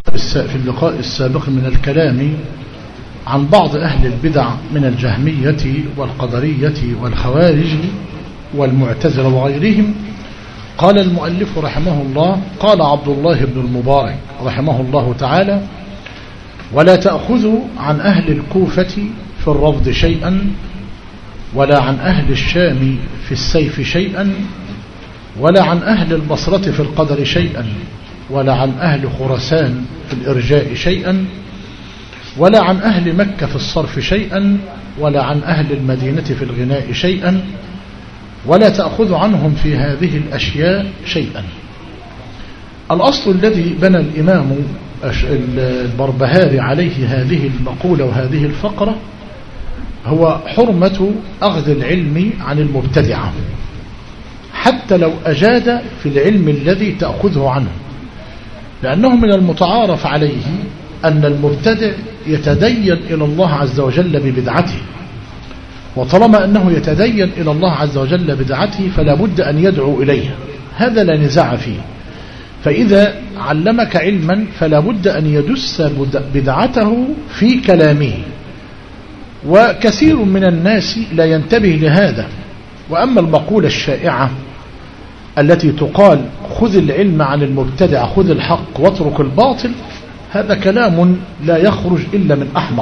في اللقاء السابق من الكلام عن بعض أهل البدع من الجهمية والقدرية والخوارج والمعتزلة وغيرهم. قال المؤلف رحمه الله: قال عبد الله بن المبارك رحمه الله تعالى: ولا تأخذوا عن أهل الكوفة في الرفض شيئا، ولا عن أهل الشام في السيف شيئا، ولا عن أهل البصرة في القدر شيئا، ولا عن أهل خراسان في الإرجاء شيئا، ولا عن أهل مكة في الصرف شيئا، ولا عن أهل المدينة في الغناء شيئا، ولا تأخذ عنهم في هذه الأشياء شيئا. الأصل الذي بنى الإمام البربهاري عليه هذه المقولة وهذه الفقرة هو حرمة أخذ العلم عن المبتدعة، حتى لو أجاد في العلم الذي تأخذه عنه، لأنه من المتعارف عليه أن المبتدع يتدين إلى الله عز وجل ببدعته، وطالما أنه يتدين إلى الله عز وجل بدعته فلا بد أن يدعو إليها، هذا لا نزاع فيه. فإذا علمك علما فلا بد أن يدس بدعته في كلامه، وكثير من الناس لا ينتبه لهذا. وأما المقولة الشائعة التي تقال: خذ العلم عن المبتدع، خذ الحق واترك الباطل، هذا كلام لا يخرج إلا من أحمق،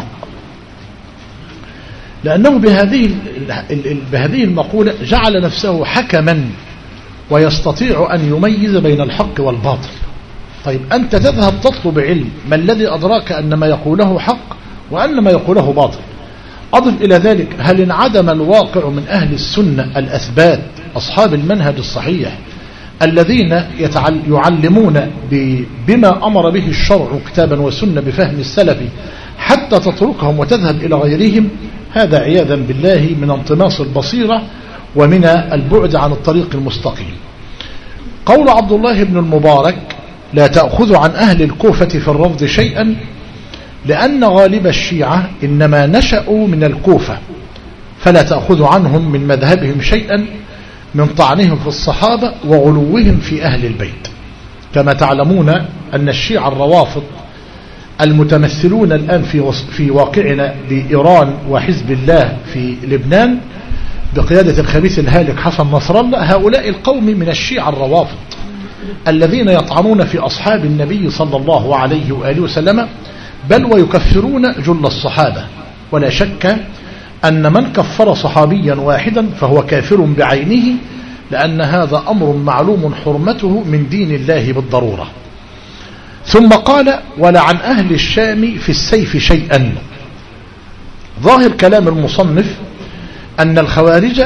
لأنه بهذه المقولة جعل نفسه حكما ويستطيع أن يميز بين الحق والباطل. طيب أنت تذهب تطلب علم، ما الذي أدراك أن ما يقوله حق وأن ما يقوله باطل؟ أضف إلى ذلك: هل انعدم الواقع من أهل السنة الأثبات أصحاب المنهج الصحيح الذين يعلمون بما أمر به الشرع كتابا وسنة بفهم السلف حتى تتركهم وتذهب إلى غيرهم؟ هذا عياذا بالله من انطماس البصيرة ومن البعد عن الطريق المستقيم. قول عبد الله بن المبارك: لا تأخذ عن أهل الكوفة في الرفض شيئا، لأن غالب الشيعة إنما نشأوا من الكوفة، فلا تأخذ عنهم من مذهبهم شيئا من طعنهم في الصحابة وغلوهم في أهل البيت. كما تعلمون أن الشيعة الروافض المتمثلون الآن في واقعنا بإيران وحزب الله في لبنان بقيادة الخبيث الهالك حسن نصر الله، هؤلاء القوم من الشيعة الروافض الذين يطعنون في أصحاب النبي صلى الله عليه وآله وسلم، بل ويكفرون جل الصحابة. ولا شك أن من كفر صحابيا واحدا فهو كافر بعينه، لأن هذا أمر معلوم حرمته من دين الله بالضرورة. ثم قال: ولا عن أهل الشام في السيف شيئا. ظاهر كلام المصنف أن الخوارج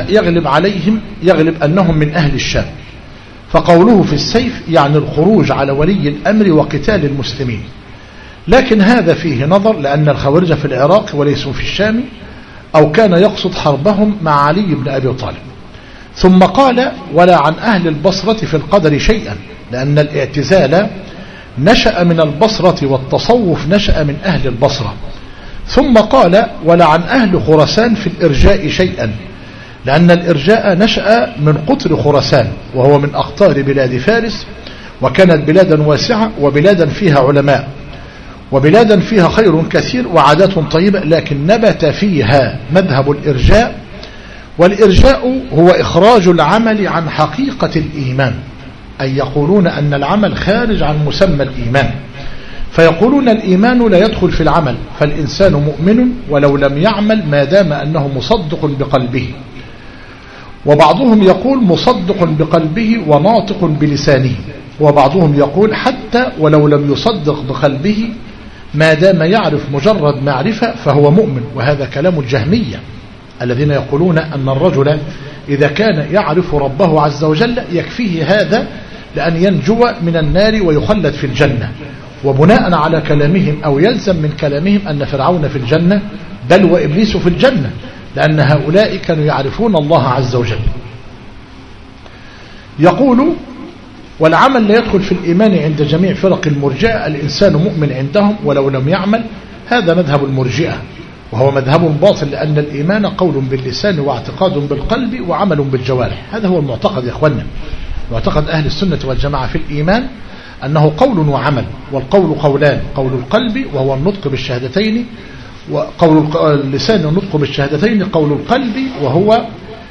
يغلب أنهم من أهل الشام، فقوله في السيف يعني الخروج على ولي الأمر وقتال المسلمين، لكن هذا فيه نظر، لأن الخوارج في العراق وليسوا في الشام، أو كان يقصد حربهم مع علي بن أبي طالب. ثم قال: ولا عن أهل البصرة في القدر شيئا، لأن الاعتزال نشأ من البصرة والتصوف نشأ من أهل البصرة. ثم قال: ولا عن أهل خراسان في الإرجاء شيئا، لأن الإرجاء نشأ من قطر خراسان، وهو من أقطار بلاد فارس، وكانت بلادا واسعة وبلادا فيها علماء وبلادا فيها خير كثير وعادات طيبة، لكن نبت فيها مذهب الإرجاء. والإرجاء هو إخراج العمل عن حقيقة الإيمان، أي يقولون أن العمل خارج عن مسمى الإيمان، فيقولون الإيمان لا يدخل في العمل، فالإنسان مؤمن ولو لم يعمل ما دام أنه مصدق بقلبه. وبعضهم يقول مصدق بقلبه وناطق بلسانه، وبعضهم يقول حتى ولو لم يصدق بقلبه ما دام يعرف مجرد معرفة فهو مؤمن. وهذا كلام الجهمية الذين يقولون أن الرجل إذا كان يعرف ربه عز وجل يكفيه هذا لأن ينجو من النار ويخلد في الجنة. وبناء على كلامهم أو يلزم من كلامهم أن فرعون في الجنة بل وإبليس في الجنة، لأن هؤلاء كانوا يعرفون الله عز وجل. يقول: والعمل لا يدخل في الإيمان عند جميع فرق المرجئة، الإنسان مؤمن عندهم ولو لم يعمل. هذا مذهب المرجئة، وهو مذهب باطل، لأن الإيمان قول باللسان واعتقاد بالقلب وعمل بالجوارح. هذا هو المعتقد يا إخوانا، معتقد أهل السنة والجماعة في الإيمان أنه قول وعمل، والقول قولان: قول القلب وهو النطق بالشهادتين، وقول اللسان النطق بالشهادتين، قول القلب وهو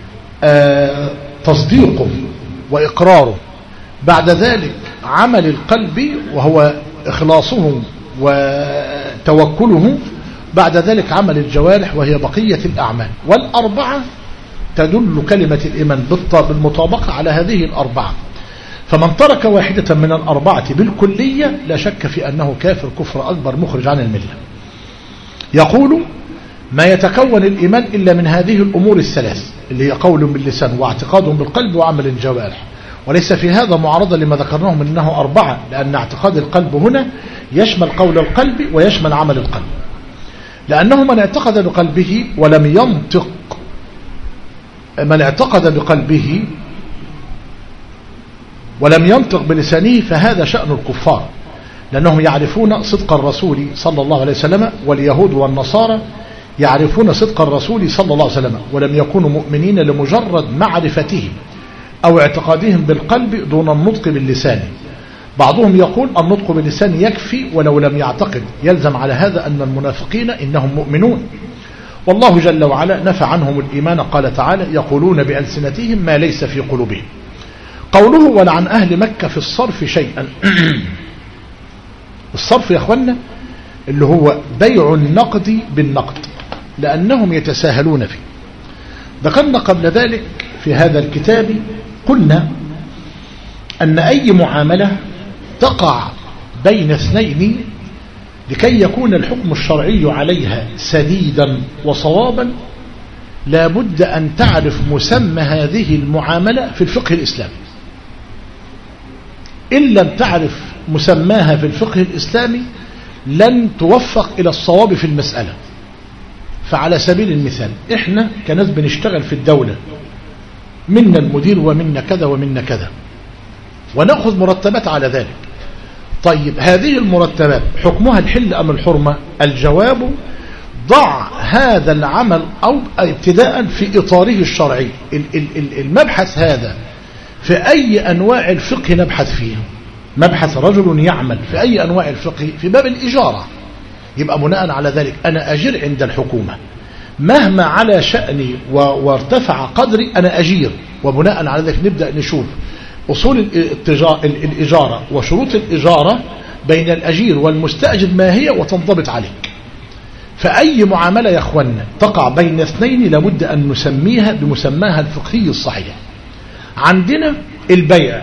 تصديقه وإقراره، بعد ذلك عمل القلب وهو إخلاصه وتوكله، بعد ذلك عمل الجوارح وهي بقية الأعمال. والأربعة تدل كلمة الإيمان بالمطابقة على هذه الأربعة، فمن ترك واحدة من الأربعة بالكلية لا شك في أنه كافر كفر أكبر مخرج عن الملة. يقول: ما يتكون الإيمان إلا من هذه الأمور الثلاث، اللي هي قول باللسان واعتقاد بالقلب وعمل الجوارح، وليس في هذا معارضة لما ذكرناه من أنه أربعة، لأن اعتقاد القلب هنا يشمل قول القلب ويشمل عمل القلب، لأنه من اعتقد بقلبه ولم ينطق، من اعتقد بقلبه ولم ينطق بلسانه فهذا شأن الكفار، لأنهم يعرفون صدق الرسول صلى الله عليه وسلم، واليهود والنصارى يعرفون صدق الرسول صلى الله عليه وسلم ولم يكونوا مؤمنين لمجرد معرفتهم أو اعتقادهم بالقلب دون النطق باللسان. بعضهم يقول النطق باللسان يكفي ولو لم يعتقد، يلزم على هذا أن المنافقين إنهم مؤمنون، والله جل وعلا نفى عنهم الإيمان، قال تعالى: يقولون بألسنتهم ما ليس في قلوبهم. قوله: ولعن أهل مكة في الصرف شيئا. الصرف يا أخوانا اللي هو بيع النقد بالنقد، لأنهم يتساهلون فيه. ذكرنا قبل ذلك في هذا الكتاب، قلنا أن أي معاملة تقع بين اثنين لكي يكون الحكم الشرعي عليها سديدا وصوابا لا بد أن تعرف مسمى هذه المعاملة في الفقه الإسلامي. إن لم تعرف مسماها في الفقه الإسلامي لن توفق إلى الصواب في المسألة. فعلى سبيل المثال إحنا كناس بنشتغل في الدولة، منا المدير ومنا كذا ومنا كذا، ونأخذ مرتبات على ذلك. طيب هذه المرتبات حكمها الحل أم الحرمة؟ الجواب: ضع هذا العمل أو ابتداء في إطاره الشرعي. المبحث هذا في أي أنواع الفقه نبحث فيه؟ مبحث رجل يعمل في أي أنواع الفقه؟ في باب الإجارة. يبقى بناء على ذلك أنا أجير عند الحكومة، مهما على شأني وارتفع قدري أنا أجير، وبناء على ذلك نبدأ نشوف أصول الإجارة وشروط الإجارة بين الأجير والمستأجر ما هي وتنضبط عليك. فأي معاملة يا أخوانا تقع بين اثنين لابد أن نسميها بمسماها الفقهي الصحيح. عندنا البيع.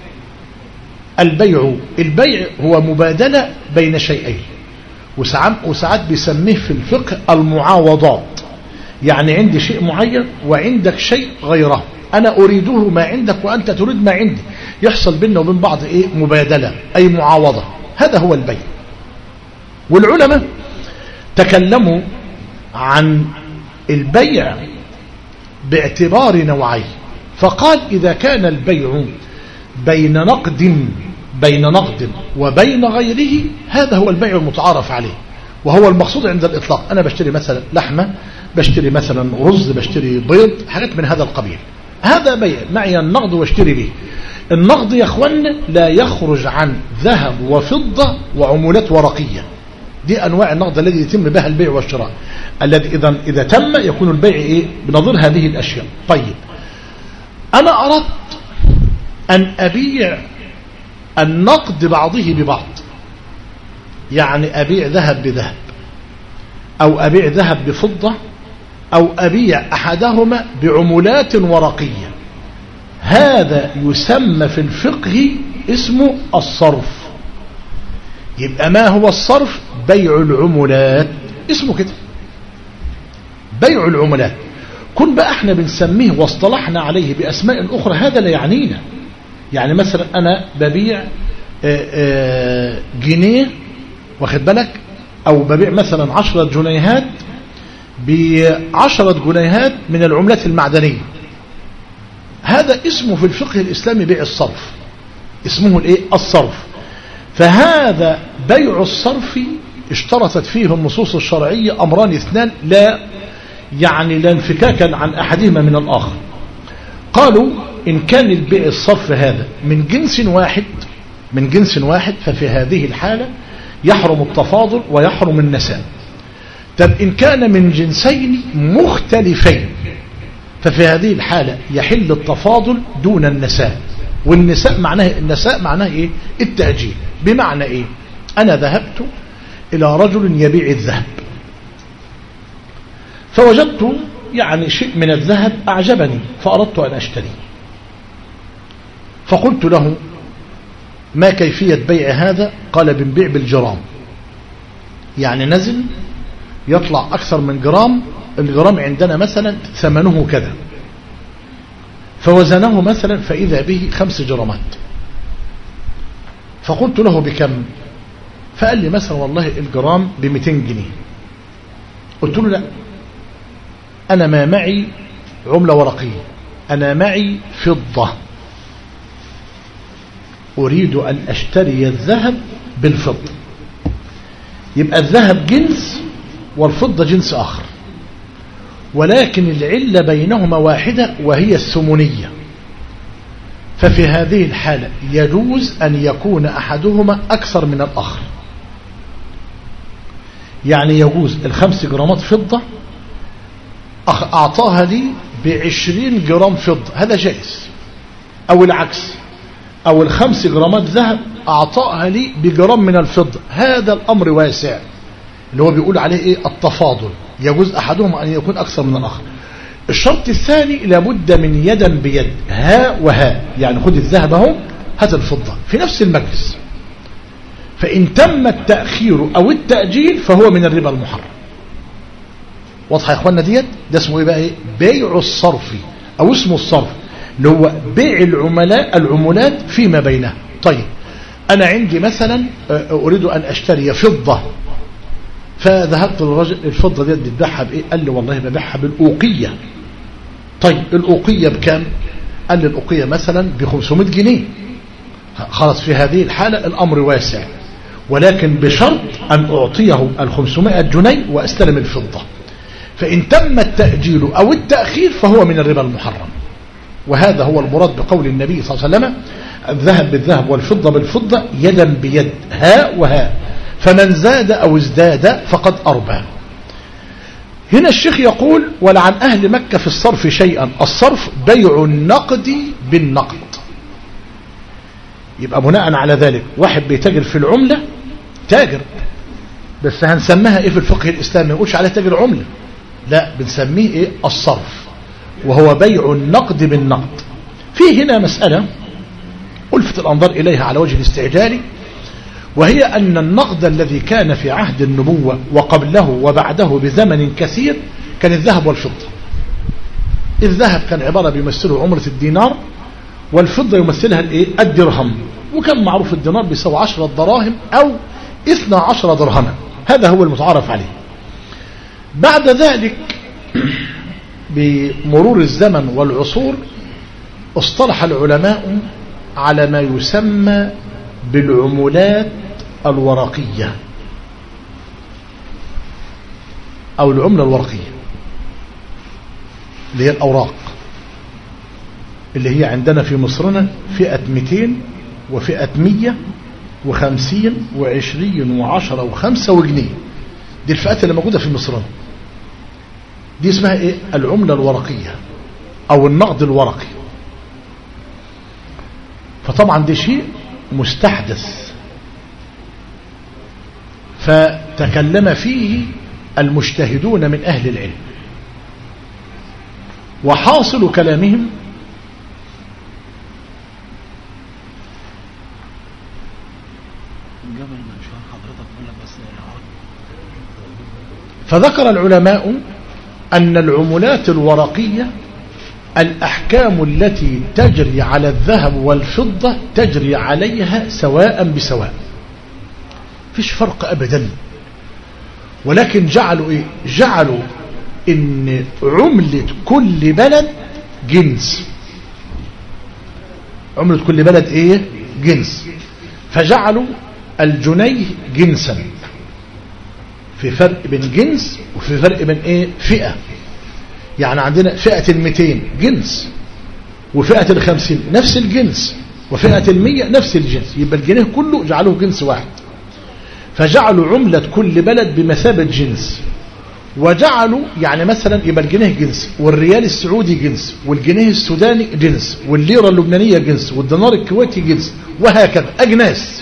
البيع هو مبادلة بين شيئين، وساعات بيسميه في الفقه المعاوضات. يعني عندي شيء معين وعندك شيء غيره، أنا أريده ما عندك وأنت تريد ما عندي، يحصل بيننا وبين بعض مبادلة أي معاوضة. هذا هو البيع. والعلماء تكلموا عن البيع باعتبار نوعين، فقال: إذا كان البيع بين نقد وبين غيره هذا هو البيع المتعارف عليه، وهو المقصود عند الإطلاق. أنا بشتري مثلا لحمة، بشتري مثلا رز، بشتري بيض، حاجات من هذا القبيل، هذا بيع معي النقد واشتري به. النقد يا اخوانا لا يخرج عن ذهب وفضة وعمولات ورقية، دي أنواع النقد الذي يتم بها البيع والشراء، الذي إذا تم يكون البيع بنظير هذه الأشياء. طيب أنا أردت أن أبيع النقد بعضه ببعض، يعني أبيع ذهب بذهب، أو أبيع ذهب بفضة، أو أبيع أحدهما بعمولات ورقية. هذا يسمى في الفقه اسمه الصرف. يبقى ما هو الصرف؟ بيع العمولات، اسمه كده بيع العمولات. كن بقى احنا بنسميه واصطلحنا عليه بأسماء أخرى هذا لا يعنينا. يعني مثلا أنا ببيع جنيه، واخد بالك، أو ببيع مثلا 10 جنيهات ب10 جنيهات من العملات المعدنية، هذا اسمه في الفقه الإسلامي بيع الصرف، اسمه الصرف. فهذا بيع الصرف اشترطت فيه النصوص الشرعية أمران اثنان لا انفكاكا عن أحدهما من الآخر. قالوا إن كان البيع الصرف هذا من جنس واحد، من جنس واحد، ففي هذه الحالة يحرم التفاضل ويحرم النساء. طب إن كان من جنسين مختلفين، ففي هذه الحالة يحل التفاضل دون النساء. والنساء معناه إيه؟ التأجيل. بمعنى إيه؟ أنا ذهبت إلى رجل يبيع الذهب، فوجدت يعني شيء من الذهب أعجبني فأردت أن أشتريه، فقلت له ما كيفية بيع هذا؟ قال بنبيع بالجرام، يعني نزل يطلع أكثر من جرام، الجرام عندنا مثلا ثمنه كذا، فوزنه مثلا فإذا به 5 جرامات، فقلت له بكم؟ فقال لي مثلا والله الجرام ب200 جنيه. قلت له لا، أنا ما معي عملة ورقية، أنا معي فضة، أريد أن أشتري الذهب بالفضة. يبقى الذهب جنس والفضة جنس آخر، ولكن العلة بينهما واحدة وهي الثمنية. ففي هذه الحالة يجوز أن يكون أحدهما أكثر من الآخر، يعني يجوز 5 جرامات فضة أعطاها لي ب20 جرام فضة، هذا جائز، أو العكس، أو 5 جرامات ذهب أعطاها لي بجرام من الفضة، هذا الأمر واسع اللي هو بيقول عليه إيه؟ التفاضل، يجوز أحدهما أن يكون أكثر من الآخر. الشرط الثاني لابد من يدا بيد، ها وها، يعني خد الذهب اهو هات الفضة في نفس المجلس. فإن تم التأخير أو التأجيل فهو من الربا المحرم. واضحة يا إخواننا ديت؟ ده اسمه إيه بقى؟ إيه؟ بيع الصرف، أو اسمه الصرف اللي هو بيع العملات فيما بينها. طيب أنا عندي مثلا أريد أن أشتري فضة، فذهبت للرجل، الفضة دي بتبيعها بإيه؟ قال لي والله ببيعها بالأوقية. طيب الأوقية بكام؟ قال لي الأوقية مثلا ب500 جنيه. خلاص في هذه الحالة الأمر واسع، ولكن بشرط أن أعطيه 500 جنيه وأستلم الفضة. فإن تم التأجيل أو التأخير فهو من الربا المحرم. وهذا هو المراد بقول النبي صلى الله عليه وسلم الذهب بالذهب والفضة بالفضة يدا بيد، ها وها، فمن زاد أو ازداد فقد أربى. هنا الشيخ يقول ولعن أهل مكة في الصرف شيئا. الصرف بيع النقد بالنقد. يبقى بناء على ذلك واحد بيتاجر في العملة تاجر، بس هنسميها ايه في الفقه الإسلامي؟ ما نقولش عليه تاجر عملة، لا، بنسميه ايه؟ الصرف، وهو بيع النقد بالنقد. في هنا مسألة ألفت الأنظار إليها على وجه الاستعجال، وهي أن النقد الذي كان في عهد النبوة وقبله وبعده بزمن كثير كان الذهب والفضة. الذهب كان عبارة بيمثله عملة الدينار، والفضة يمثلها الايه؟ الدرهم. وكان معروف الدينار بيساوي 10 دراهم أو 12 درهما، هذا هو المتعارف عليه. بعد ذلك بمرور الزمن والعصور اصطلح العلماء على ما يسمى بالعملات الورقية أو العملة الورقية، اللي هي الأوراق، اللي هي عندنا في مصرنا فئة 200 وفئة 150 و20 و10 و5 وجنيه. دي الفئات اللي موجودة في مصرنا، دي اسمها ايه؟ العملة الورقية أو النقد الورقي. فطبعا دي شيء مستحدث، فتكلم فيه المجتهدون من أهل العلم، وحاصل كلامهم فذكر العلماء أن العملات الورقية الأحكام التي تجري على الذهب والفضة تجري عليها سواء بسواء، فيش فرق أبدا. ولكن جعلوا إيه؟ جعلوا إن عملة كل بلد جنس، عملة كل بلد إيه؟ جنس. فجعلوا الجنيه جنسا، في فرق بين جنس وفي فرق بين إيه؟ فئة. يعني عندنا فئة 200 جنس، وفئة 50 نفس الجنس، وفئة 100 نفس الجنس، يبقى الجنيه كله جعله جنس واحد، فجعلوا عملة كل بلد بمثابة جنس، وجعلوا يعني مثلا يبقى الجنيه جنس، والريال السعودي جنس، والجنيه السوداني جنس، والليرة اللبنانية جنس، والدينار الكويتي جنس، وهكذا أجناس.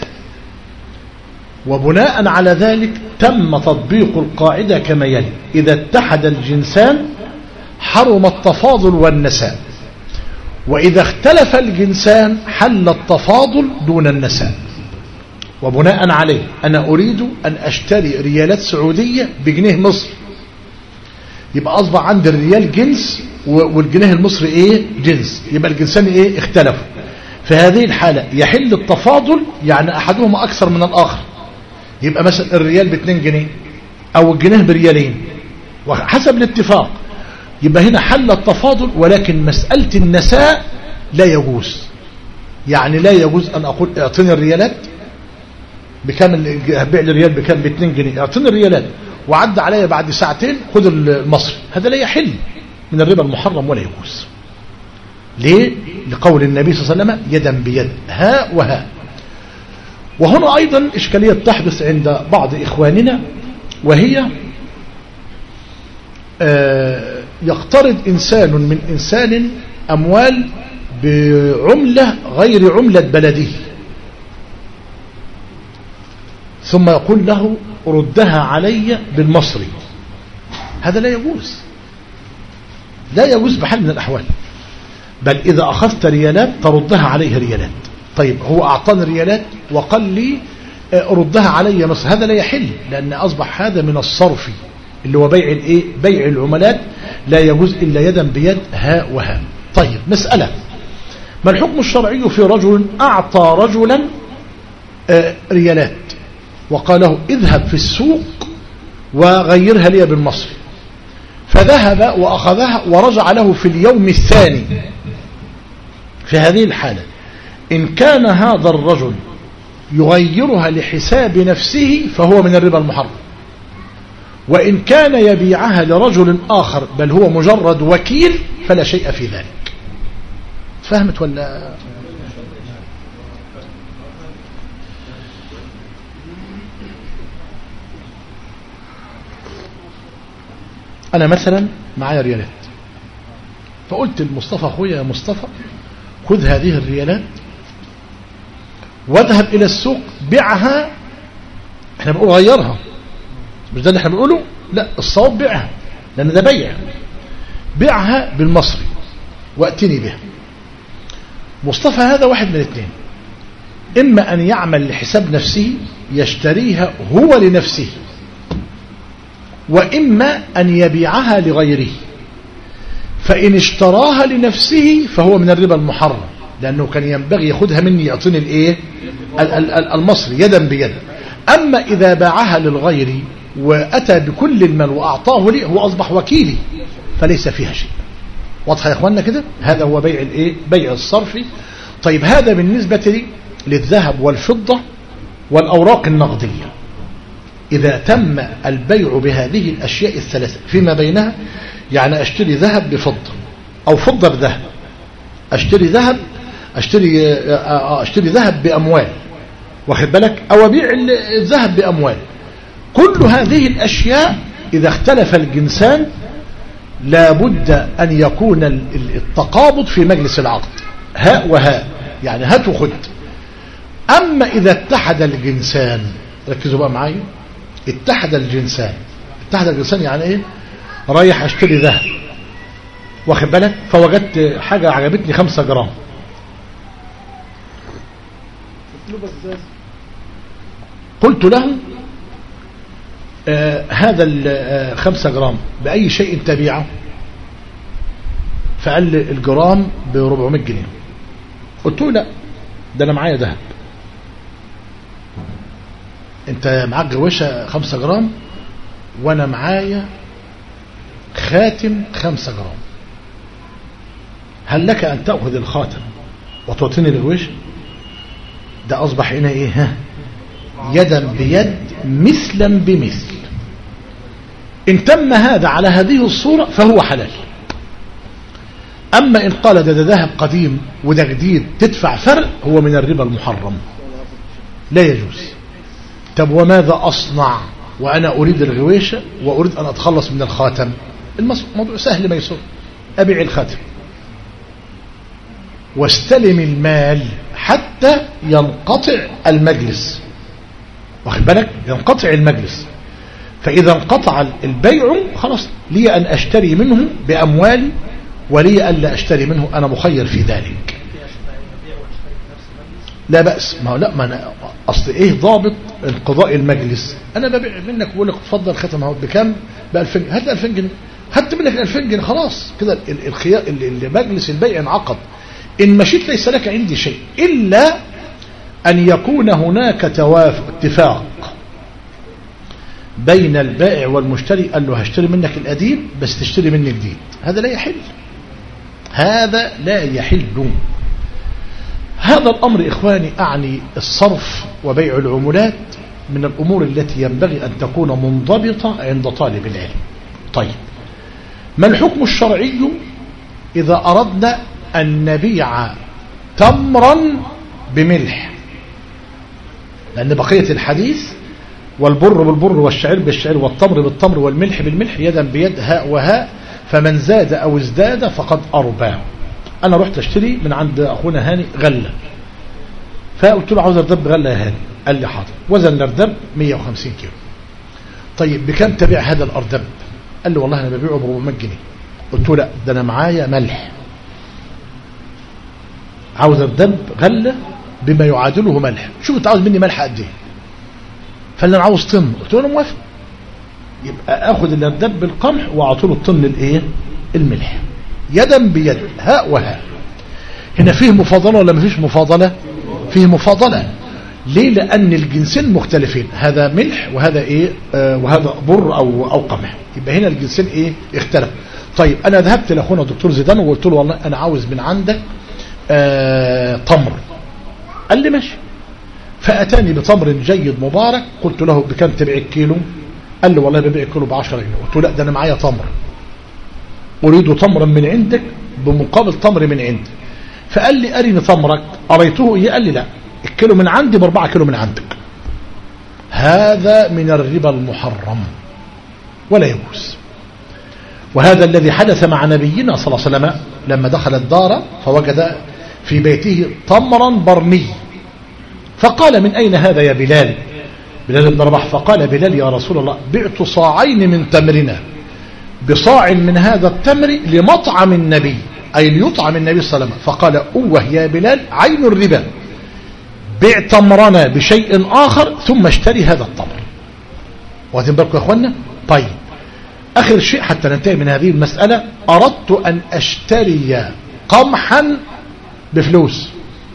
وبناء على ذلك تم تطبيق القاعدة كما يلي: إذا اتحد الجنسان حرم التفاضل والنساء، وإذا اختلف الجنسان حل التفاضل دون النساء. وبناء عليه أنا أريد أن أشتري ريالات سعودية بجنيه مصر، يبقى أصبح عند الريال جنس والجنيه المصري إيه جنس، يبقى الجنسان إيه اختلفوا. في هذه الحالة يحل التفاضل، يعني أحدهما أكثر من الآخر، يبقى مثلا الريال ب2 جنيه أو الجنيه بريالين وحسب الاتفاق، يبقى هنا حل التفاضل. ولكن مسألة النساء لا يجوز، يعني لا يجوز أن أقول اعطيني الريالات بكام، بيع الريال بكام، ب2 جنيه، اعطيني الريالات وعد عليا بعد ساعتين خد المصري. هذا لا يحل من الربا المحرم ولا يجوز. ليه؟ لقول النبي صلى الله عليه وسلم: يدا بيد، ها وها. وهنا أيضا إشكالية تحدث عند بعض إخواننا، وهي يقترض إنسان من إنسان أموال بعملة غير عملة بلده، ثم يقول له ردها علي بالمصري. هذا لا يجوز، لا يجوز بحال من الأحوال. بل إذا أخذت ريالات تردها عليه ريالات. طيب هو أعطاني ريالات وقال لي ردها علي مصر، هذا لا يحل، لأن أصبح هذا من الصرف اللي هو بيع الايه، بيع العملات، لا يجوز إلا يدا بيد، ها وها. طيب مسألة: ما الحكم الشرعي في رجل أعطى رجلا ريالات وقال له اذهب في السوق وغيرها لي بالمصري، فذهب وأخذها ورجع له في اليوم الثاني؟ في هذه الحالة إن كان هذا الرجل يغيرها لحساب نفسه فهو من الربا المحرم، وإن كان يبيعها لرجل آخر بل هو مجرد وكيل فلا شيء في ذلك. فهمت ولا؟ أنا مثلا معايا ريالات، فقلت لمصطفى أخويا: يا مصطفى خذ هذه الريالات واذهب إلى السوق بيعها. احنا بنقول غيرها، مش ده اللي احنا بنقوله، لا الصواب بيعها لأن ده بيع، بيعها بالمصري وأتني بها. مصطفى هذا واحد من الاثنين: إما أن يعمل لحساب نفسه يشتريها هو لنفسه، وإما أن يبيعها لغيره. فإن اشتراها لنفسه فهو من الربا المحرم، لأنه كان ينبغي ياخدها مني يعطيني الايه المصري يدا بيد. أما إذا باعها للغير وأتى بكل المال وأعطاه لي، هو أصبح وكيلي فليس فيها شيء. واضح يا إخواننا كده؟ هذا هو بيع الايه، بيع الصرفي. طيب هذا بالنسبة لي للذهب والفضة والأوراق النقدية. إذا تم البيع بهذه الأشياء الثلاثة فيما بينها، يعني أشتري ذهب بفضة أو فضة بذهب، أشتري ذهب، أشتري ذهب بأموال، واخد بالك، أو أبيع الذهب بأموال. كل هذه الأشياء إذا اختلف الجنسان لابد أن يكون التقابض في مجلس العقد، هاء وهاء، يعني هات وخد. أما إذا اتحد الجنسان، ركزوا بقى معايا، اتحد الجنسان يعني ايه؟ رايح اشتري ذهب، واخد بالك، فوجدت حاجة عجبتني 5 جرام، قلت له هذا 5 جرام بأي شيء تبيعه؟ فقال لي الجرام ب400 جنيه. قلت له لا، ده انا معايا ذهب، انت معاك جواشة 5 جرام وانا معايا خاتم 5 جرام، هل لك ان تأخذ الخاتم وتعطيني الجواشة؟ ده اصبح هنا ايه؟ يدا بيد، مثلا بمثل. ان تم هذا على هذه الصورة فهو حلال. أما إن قال ده ذهب قديم وده جديد تدفع فرق، هو من الربا المحرم لا يجوز. طب وماذا أصنع وأنا أريد الغويشة وأريد أن أتخلص من الخاتم؟ الموضوع سهل ميسور، أبيع الخاتم واستلم المال حتى ينقطع المجلس، واخد بالك؟ ينقطع المجلس، فإذا انقطع البيع خلاص لي أن أشتري منه بأموالي ولي أن لا أشتري منه، أنا مخير في ذلك. لا بأس. ما لا، ما أنا أصل إيه ضابط انقضاء المجلس؟ أنا ببيع منك بقول لك اتفضل ختم اهو بكام؟ ب 2000 جنيه. هات 2000 جنيه، هات منك 2000 جنيه خلاص كده الخيار، المجلس البيع انعقد. إن مشيت ليس لك عندي شيء إلا أن يكون هناك اتفاق بين البائع والمشتري، قال له هشتري منك القديم بس تشتري مني جديد. هذا لا يحل، هذا لا يحل. هذا الأمر إخواني أعني الصرف وبيع العملات من الأمور التي ينبغي أن تكون منضبطة عند طالب العلم. طيب، ما الحكم الشرعي إذا أردنا أن نبيع تمرا بملح؟ لأن بقية الحديث والبر بالبر والشعير بالشعير والتمر بالتمر والملح بالملح يدا بيد هاء وهاء، فمن زاد أو ازداد فقد أربى. أنا رحت أشتري من عند أخونا هاني غلة، فقلت له عاوز أردب غلة يا هاني، قال لي حاضر. وزن الأردب 150 كيلو. طيب بكم تبيع هذا الأردب؟ قال لي والله أنا ببيعه ب 400 جنيه. قلت له لا، ده أنا معايا ملح، عاوز أردب غلة بما يعادله ملح. شوف أنت عاوز مني ملح قد إيه؟ فاللي أنا عاوز طن. قلت له أنا موافق. يبقى أخذ الأردب بالقمح وأعطله الطن الإيه؟ الملح، يدا بيد هاء وهاء. هنا فيه مفاضلة ولا ما فيش مفاضلة؟ فيه مفاضلة. ليه؟ لأن الجنسين مختلفين، هذا ملح وهذا إيه؟ وهذا بر أو قمح. يبقى هنا الجنسين إيه؟ اختلف. طيب أنا ذهبت لأخونا الدكتور زيدان وقلت له والله أنا عاوز من عندك تمر. قال لي ماشي. فأتاني بتمر جيد مبارك. قلت له بكم تبيع الكيلو؟ قال لي والله ببيع الكيلو ب10 جنيه. قلت له لا، ده أنا معايا تمر، أريد تمرا من عندك بمقابل تمر من عندك. فقال لي أرني تمرك. أريته إيه؟ قال لي لا، الكيلو من عندي ب4 كيلو من عندك. هذا من الربا المحرم ولا يجوز. وهذا الذي حدث مع نبينا صلى الله عليه وسلم لما دخل الدار فوجد في بيته تمرا برمي، فقال من أين هذا يا بلال؟ بلال بن رباح. فقال بلال يا رسول الله بعت صاعين من تمرنا بصاع من هذا التمر لمطعم النبي، أي ليطعم النبي صلى الله عليه وسلم. فقال أوه يا بلال عين الربا، بيع تمرنا بشيء آخر ثم اشتري هذا التمر. واخدين بالكم يا اخوانا؟ طيب، آخر شيء حتى ننتهي من هذه المسألة، أردت أن أشتري قمحا بفلوس،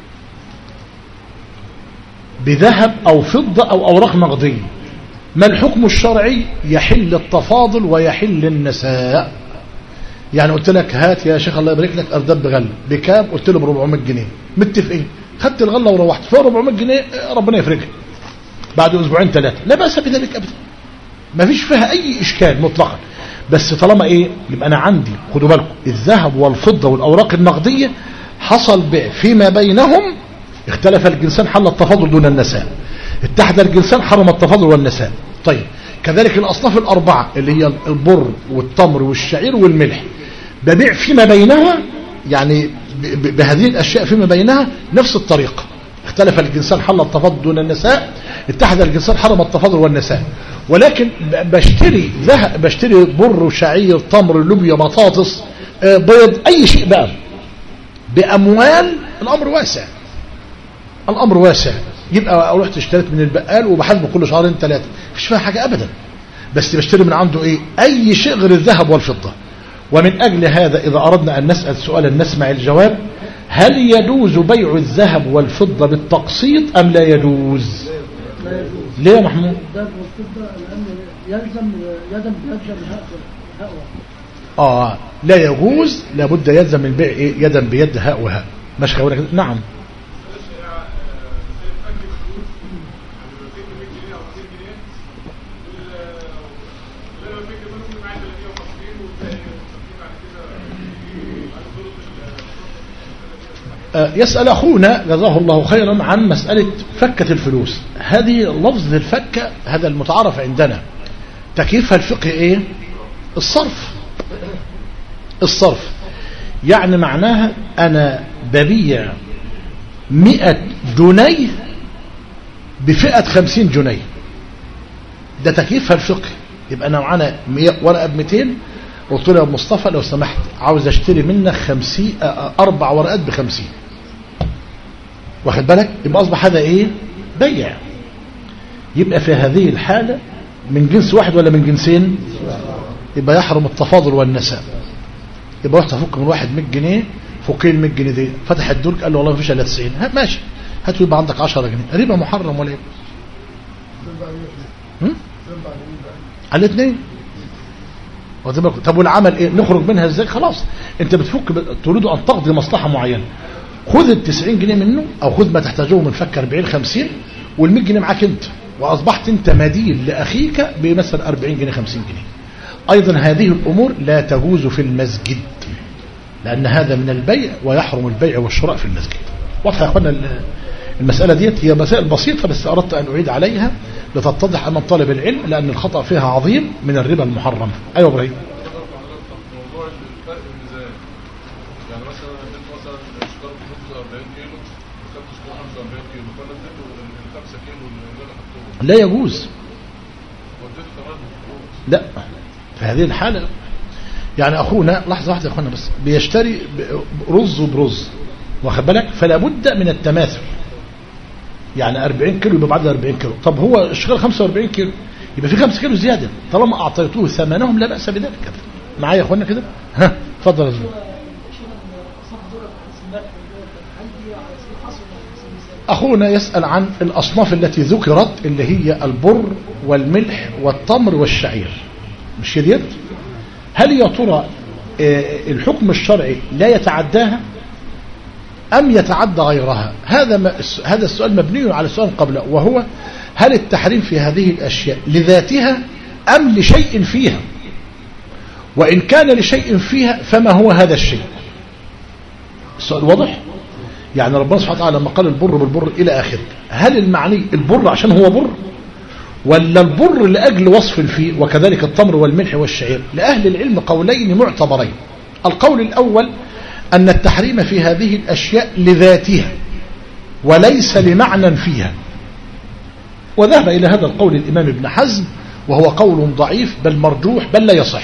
بذهب أو فضة أو أوراق نقدية. ما الحكم الشرعي؟ يحل التفاضل ويحل النساء. يعني قلت لك هات يا شيخ الله يبارك لك أردب غلة بكام؟ قلت له ب 400 جنيه. متفقين، خدت الغلة وروحت فوق 400 جنيه، ربنا يفرجها بعد أسبوعين 3، لا بأس بذلك أبدا، ما فيش فيها أي إشكال مطلقا. بس طالما إيه؟ يبقى أنا عندي، خدوا بالكم، الذهب والفضة والأوراق النقدية حصل بيع فيما بينهم، اختلف الجنسان حل التفاضل دون النساء، اتحد الجنسان حرم التفاضل والنساء. طيب كذلك الأصناف الأربعة اللي هي البر والتمر والشعير والملح، ببيع فيما بينها، يعني بهذه الأشياء فيما بينها نفس الطريقة، اختلف الجنسان حل التفاضل دون النساء، اتحد الجنسان حرم التفاضل والنساء. ولكن بشتري ذهب، بشتري بر وشعير تمر لوبيا بطاطس بيض أي شيء بقى بأموال، الأمر واسع، الأمر واسع. يبقى رحت اشتريت من البقال وبحاسبه كل شهرين 3، مفيش فيها حاجة أبدا، بس بشتري من عنده إيه؟ أي شيء غير الذهب والفضة. ومن أجل هذا إذا أردنا أن نسأل سؤالا نسمع الجواب: هل يجوز بيع الذهب والفضة بالتقسيط أم لا يجوز؟ لا يجوز. ليه يا محمود؟ الذهب والفضة لأن يلزم يدا بيد لا يجوز، لابد يلزم البيع إيه؟ يدا بيد هاء وهاء. مش خلونا. نعم. يسأل أخونا جزاه الله خيرا عن مسألة فكة الفلوس. هذه لفظ الفكة هذا المتعارف عندنا، تكييفها الفقهي ايه؟ الصرف يعني معناها أنا ببيع 100 جنيه بفئة 50 جنيه، ده تكييفها الفقهي. يبقى أنا معانا ورقة ب200، قلت له يا مصطفى لو سمحت عاوز اشتري منك 4 ورقات ب50، واخد بالك؟ يبقى اصبح هذا ايه؟ بيع. يبقى في هذه الحالة من جنس واحد ولا من جنسين؟ يبقى يحرم التفاضل والنساء. يبقى رحت افك من واحد 100 جنيه فكين 100 جنيه دي، فتح الدرج قال له والله مفيش الا 90، ماشي هاتوا يبقى عندك 10 جنيه، ربا محرم ولا ايه؟ على الاثنين. طب والعمل ايه؟ نخرج منها ازاي؟ خلاص انت بتفك تريد ان تقضي مصلحه معينه، خذ ال90 جنيه منه او خذ ما تحتاجه من فك 40 50 وال100 جنيه معاك انت، واصبحت انت مدين لاخيك بمثلا 40 جنيه 50 جنيه. ايضا هذه الامور لا تجوز في المسجد، لان هذا من البيع ويحرم البيع والشراء في المسجد. واضح يا اخوانا المساله ديت؟ هي مسائل بسيطه بس اردت ان اعيد عليها لتتضح امام طالب العلم، لان الخطا فيها عظيم من الربا المحرم. ايوه ابراهيم. موضوع الفرق الميزان، يعني مثلا اديت مثلا سكر 40 كيلو وخدت سكر 45 كيلو، فانا اديته 5 كيلو اللي انا حطيتهم. لا يجوز. وديت كمان لا في هذه الحاله يعني اخونا لحظه واحده يا اخوانا بس بيشتري رز وبرز، واخد بالك؟ فلا بد من التماثل، يعني 40 كيلو يبقى بعد 40 كيلو. طب هو اشتغل 45 كيلو يبقى في 5 كيلو زياده، طالما اعطيتوه ثمنهم لا باس بذلك. معايا يا اخوانا كده؟ ها اتفضل يا زلمه. اخونا يسال عن الاصناف التي ذكرت اللي هي البر والملح والتمر والشعير، مش كده؟ هل يا ترى الحكم الشرعي لا يتعداها أم يتعدى غيرها؟ هذا السؤال مبني على السؤال قبله، وهو هل التحريم في هذه الأشياء لذاتها أم لشيء فيها؟ وإن كان لشيء فيها فما هو هذا الشيء؟ السؤال واضح؟ يعني ربنا سبحانه وتعالى لما قال البر بالبر إلى آخره، هل المعني البر عشان هو بر، ولا البر لأجل وصف فيه؟ وكذلك التمر والملح والشعير. لأهل العلم قولين معتبرين. القول الأول أن التحريم في هذه الأشياء لذاتها وليس لمعنى فيها، وذهب إلى هذا القول الإمام ابن حزم، وهو قول ضعيف بل مرجوح بل لا يصح.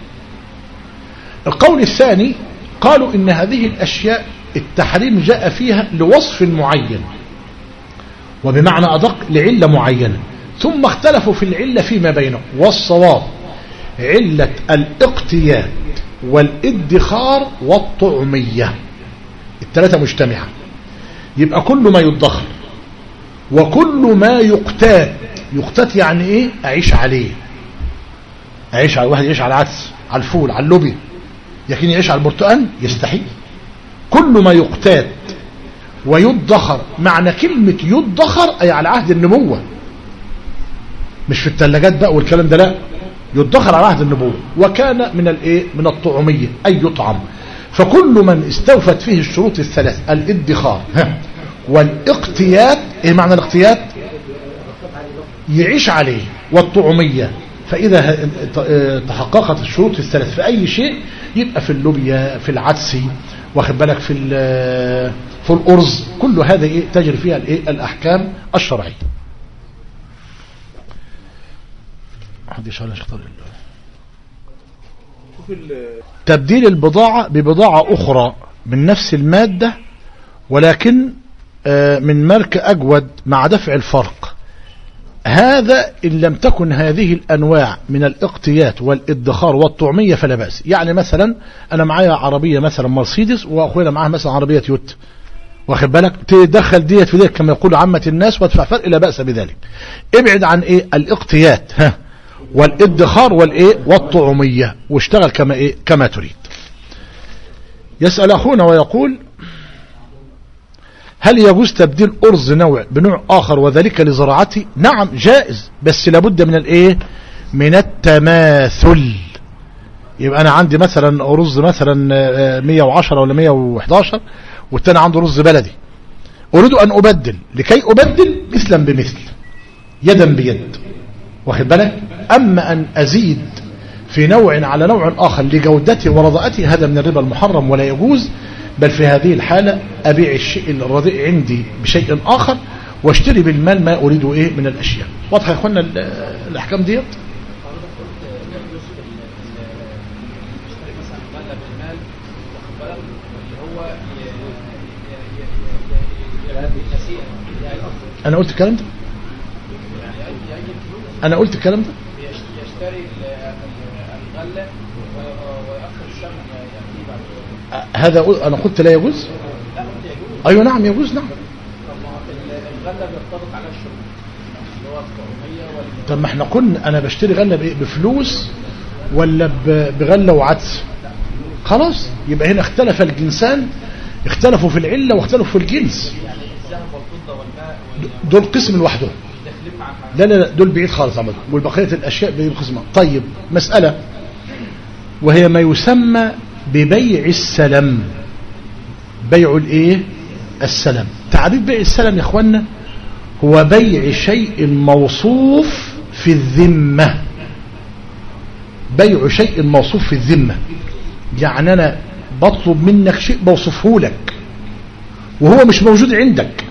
القول الثاني قالوا إن هذه الأشياء التحريم جاء فيها لوصف معين، وبمعنى أدق لعلة معينة، ثم اختلفوا في العلة فيما بينهم، والصواب علة الاقتياد والادخار والطعمية، الثلاثة مجتمعة. يبقى كل ما يدخر وكل ما يقتات. يقتات يعني ايه؟ اعيش عليه، اعيش على واحد يعيش على العدس، على الفول، على اللوبيا، لكن يعيش على البرتقال يستحيل. كل ما يقتات ويدخر، معنى كلمة يدخر أي على عهد النبوة، مش في الثلاجات بقى والكلام ده، لا، يدخر على عهد النبوة. وكان من الايه؟ من الطعمية أي يطعم. فكل من استوفت فيه الشروط الثلاث، الادخار والاقتيات، ايه معنى الاقتيات؟ يعيش عليه، والطعمية. فإذا تحققت الشروط الثلاث في أي شيء، يبقى في اللوبيا، في العدس، واخد بالك، في الأرز، كل هذا ايه؟ تجري فيها الايه؟ الأحكام الشرعية. تبديل البضاعة ببضاعة أخرى من نفس المادة ولكن من ماركة أجود مع دفع الفرق، هذا إن لم تكن هذه الأنواع من الاقتيات والادخار والطعمية فلا بأس. يعني مثلا أنا معايا عربية مثلا مرسيدس، وأخوينا معاه مثلا عربية تويوتا، واخد بالك، تدخل ديت في ديت كما يقول عامة الناس وادفع فرق، لا بأس بذلك. ابعد عن ايه؟ الاقتيات والادخار والايه؟ والطعمية، واشتغل كما ايه؟ كما تريد. يسأل اخونا ويقول: هل يجوز تبديل أرز نوع بنوع آخر وذلك لزراعته؟ نعم جائز، بس لابد من الايه؟ من التماثل. يبقى انا عندي مثلا رز مثلا 110 ولا 111 والتاني عنده رز بلدي، اريد ان ابدل، لكي ابدل مثلا بمثل يدا بيد، واخد بالك. اما ان ازيد في نوع على نوع اخر لجودته ورضاءته هذا من الربا المحرم ولا يجوز. بل في هذه الحالة ابيع الشيء الرديء عندي بشيء اخر واشتري بالمال ما اريده ايه من الاشياء. واضح يا اخوانا الاحكام ديت؟ انا قلت الكلام ده، انا قلت الكلام ده. يشتري الغلة ويأخر السمن يأتي بعد هذا انا قلت لا يجوز. لا قلت يجوز. ايوه نعم يجوز نعم. الغلة بيرتبط على الشغل اللي هو الطعمية ولا. طب ما احنا قلنا انا بشتري غلة بايه؟ بفلوس ولا بغلة وعدس؟ خلاص يبقى هنا اختلف الجنسان، اختلفوا في العلة واختلفوا في الجنس. يعني الذهب والفضة والماء دول قسم لوحدهم. لا لا لا دول بعيد خالص عمد، والبقية الأشياء بعيد قسمها. طيب مسألة وهي ما يسمى ببيع السلم. بيع الايه؟ السلم. تعريف بيع السلم يا اخوانا هو بيع شيء موصوف في الذمة. بيع شيء موصوف في الذمة، يعني أنا بطلب منك شيء بوصفه لك وهو مش موجود عندك،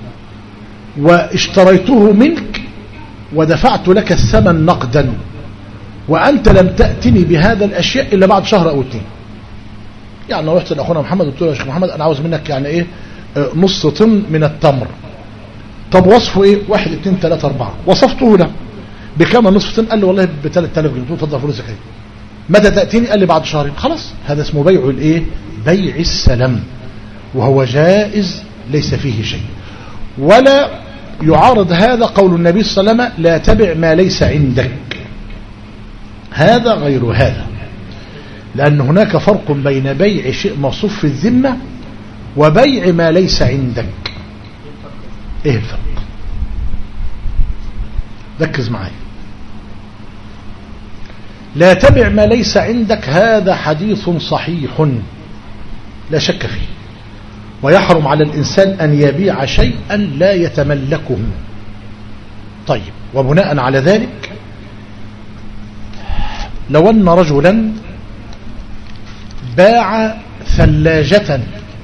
واشتريته منك ودفعت لك الثمن نقدا، وأنت لم تأتني بهذا الأشياء إلا بعد شهر أو 2. يعني رحت لأخونا محمد قلت له يا شيخ محمد أنا عاوز منك يعني إيه نص طن من التمر. طب وصفه إيه؟ 1 2 3 4. وصفته له بكام نصف طن؟ قال له والله ب 3000 جنيه. قلت له اتفضل فلوسك اهي. متى تأتيني؟ قال لي بعد شهرين. خلاص هذا اسمه بيع الإيه؟ بيع السلم، وهو جائز ليس فيه شيء. ولا يعارض هذا قول النبي صلى الله عليه وسلم لا تبع ما ليس عندك. هذا غير هذا، لأن هناك فرق بين بيع شيء موصوف في الذمة وبيع ما ليس عندك. ايه الفرق؟ ركز معي. لا تبع ما ليس عندك هذا حديث صحيح لا شك فيه، ويحرم على الإنسان أن يبيع شيئا لا يتملكه. طيب وبناء على ذلك لو أن رجلا باع ثلاجة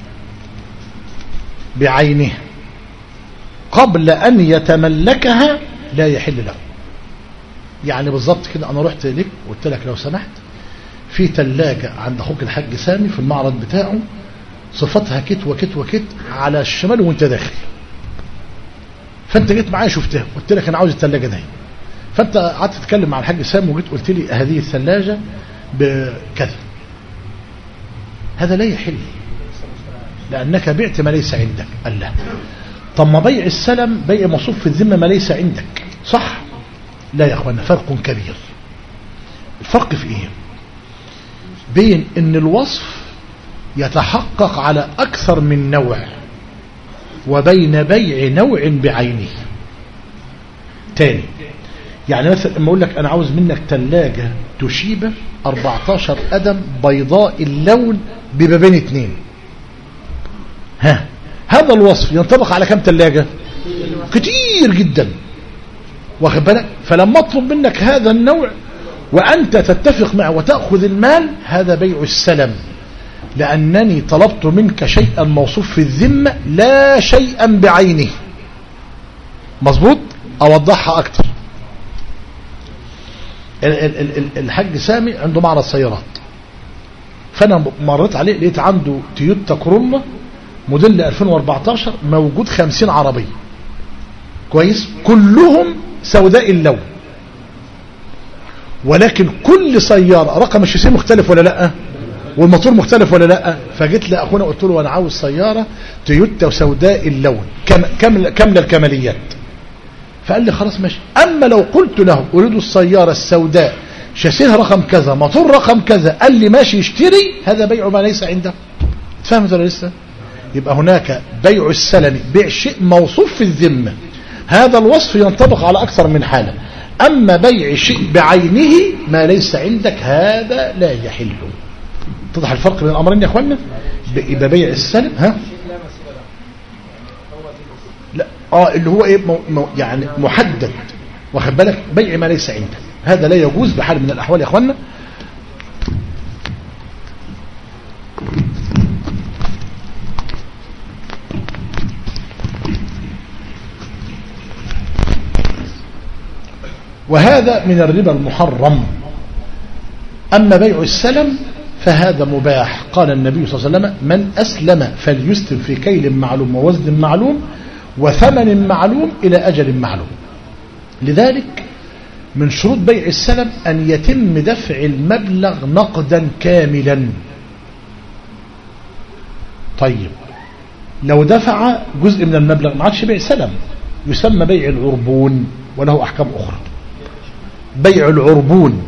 بعينه قبل أن يتملكها لا يحل له. يعني بالضبط كده أنا رحت لك قلت لك لو سمحت في ثلاجة عند أخوك الحاج سامي في المعرض بتاعه صفتها كت وكت وكت على الشمال وانت داخل، فانت جيت معايا شفتها قلت لك انا عاوز الثلاجة دي، فانت قعدت تتكلم مع الحاج سامي وجيت قلت لي هذه الثلاجة بكذا. هذا لا يحل لأنك بعت ما ليس عندك. قال لا. طب ما بيع السلم بيع موصوف في الذمة ما ليس عندك صح؟ لا يا اخوانا فرق كبير. الفرق في ايه؟ بين ان الوصف يتحقق على اكثر من نوع وبين بيع نوع بعينه. تاني يعني مثلا لما اقول لك انا عاوز منك ثلاجة توشيبا 14 قدم بيضاء اللون ببابين 2، هذا الوصف ينطبق على كم ثلاجة؟ كتير جدا، واخد بالك؟ فلما اطلب منك هذا النوع وانت تتفق معه وتأخذ المال هذا بيع السلم، لأنني طلبت منك شيئا موصوف في الذمة لا شيئا بعينه. مظبوط؟ أوضحها أكتر. الحاج سامي عنده معرض سيارات، فأنا مرت عليه لقيت عنده تويوتا كورولا موديل 2014 موجود 50 عربية كويس، كلهم سوداء اللون، ولكن كل سيارة رقم الشاسيه مختلف ولا لا؟ والموتور مختلف ولا لا؟ فجيت لاخونا قلت له انا عاوز سياره تويوتا سوداء اللون كامله الكماليات، فقال لي خلاص ماشي. اما لو قلت له اريد السياره السوداء شاسيه رقم كذا موتور رقم كذا قال لي ماشي اشتري، هذا بيع ما ليس عنده. فهمت ولا لسه؟ يبقى هناك بيع السلم بيع شيء موصوف في الذمه، هذا الوصف ينطبق على اكثر من حاله، أما بيع شيء بعينه ما ليس عندك هذا لا يحل. تضح الفرق بين الأمرين يا أخوانا؟ يبقى بيع السلم لا اللي هو ايه يعني محدد، واخد بالك؟ بيع ما ليس عندك هذا لا يجوز بحال من الأحوال يا أخوانا. وهذا من الربا المحرم. أما بيع السلم فهذا مباح. قال النبي صلى الله عليه وسلم: من أسلم فليسلم في كيل معلوم ووزن معلوم وثمن معلوم إلى أجل معلوم. لذلك من شروط بيع السلم أن يتم دفع المبلغ نقدا كاملا. طيب لو دفع جزء من المبلغ ما عادش بيع سلم، يسمى بيع العربون وله أحكام أخرى. بيع العربون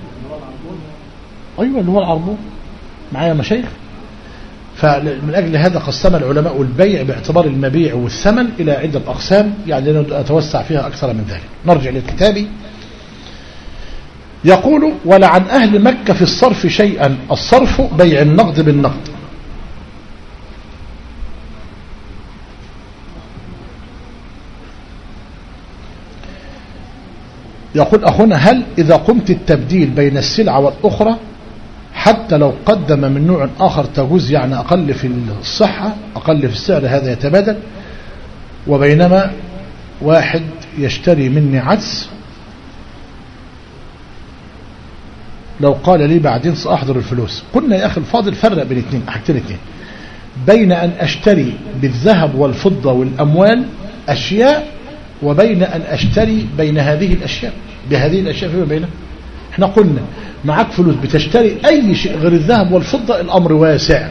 أيوة اللي هو العربون معايا مشايخ. فمن أجل هذا قسم العلماء البيع باعتبار المبيع والثمن إلى عدة أقسام، يعني نتوسع فيها أكثر من ذلك. نرجع للكتاب. يقول: ولا عن أهل مكة في الصرف شيئا. الصرف بيع النقد بالنقد. يقول أخونا: هل إذا قمت التبديل بين السلعة والأخرى حتى لو قدم من نوع آخر تجوز؟ يعني أقل في الصحة أقل في السعر هذا يتبادل، وبينما واحد يشتري مني عدس لو قال لي بعدين سأحضر الفلوس. قلنا يا أخي الفاضل فرق بين اثنين، حاجتين اثنين، بين أن أشتري بالذهب والفضة والأموال أشياء، وبين أن أشتري بين هذه الأشياء بهذه الأشياء. فيما بينها احنا قلنا معك فلوس بتشتري أي شيء غير الذهب والفضة الأمر واسع،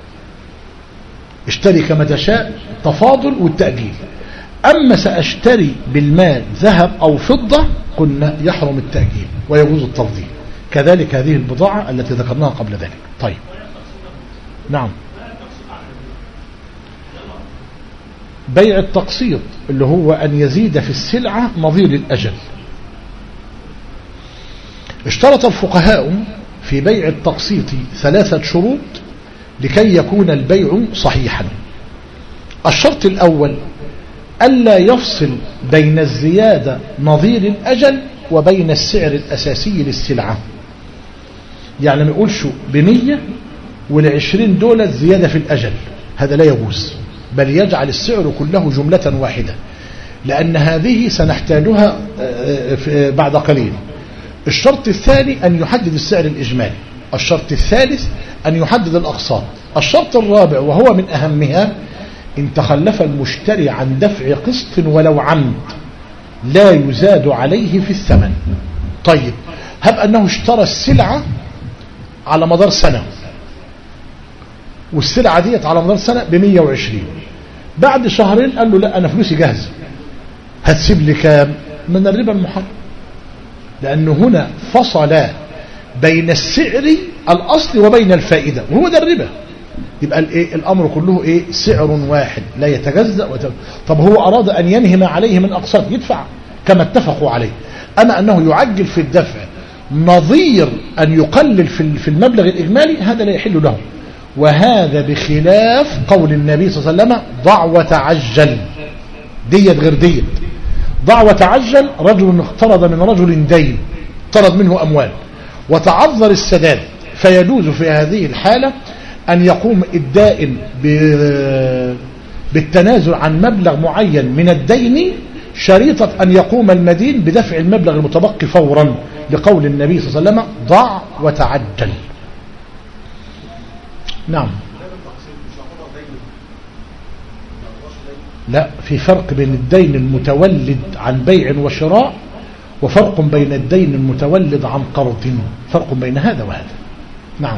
اشتري كما تشاء، تفاضل والتأجيل. أما سأشتري بالمال ذهب أو فضة قلنا يحرم التأجيل ويجوز التفضيل. كذلك هذه البضاعة التي ذكرناها قبل ذلك. طيب نعم. بيع التقسيط اللي هو أن يزيد في السلعة نظير الأجل. اشترط الفقهاء في بيع التقسيط 3 شروط لكي يكون البيع صحيحا. الشرط الأول: ألا يفصل بين الزيادة نظير الأجل وبين السعر الأساسي للسلعة. يعني ما يقولش ب100 وال20 دولار زيادة في الأجل، هذا لا يجوز، بل يجعل السعر كله جملة واحدة، لأن هذه سنحتاجها بعد قليل. الشرط الثاني أن يحدد السعر الإجمالي. الشرط الثالث أن يحدد الأقساط. الشرط الرابع وهو من أهمها: إن تخلف المشتري عن دفع قسط ولو عمد لا يزاد عليه في الثمن. طيب هب أنه اشترى السلعة على مدار سنة، والسلعة ديت على مدار سنة ب120، بعد شهرين قال له لا أنا فلوسي جاهزة، هتسيب لي كام؟ من الربا المحرم، لأنه هنا فصل بين السعر الأصل وبين الفائدة، وهو ده الربا. يبقى الأمر كله إيه؟ سعر واحد لا يتجزأ طب هو أراد أن ينهي ما عليه من أقساط يدفع كما اتفقوا عليه. أما أنه يعجل في الدفع نظير أن يقلل في المبلغ الإجمالي هذا لا يحل له. وهذا بخلاف قول النبي صلى الله عليه وسلم: ضع وتعجل. ديت غير ديت. ضع وتعجل: رجل اقترض من رجل دين، اقترض منه أموال وتعذر السداد، فيجوز في هذه الحالة أن يقوم الدائن بالتنازل عن مبلغ معين من الدين شريطة أن يقوم المدين بدفع المبلغ المتبقي فورا، لقول النبي صلى الله عليه وسلم: ضع وتعجل. نعم. لا، في فرق بين الدين المتولد عن بيع وشراء وفرق بين الدين المتولد عن قرض، فرق بين هذا وهذا. نعم.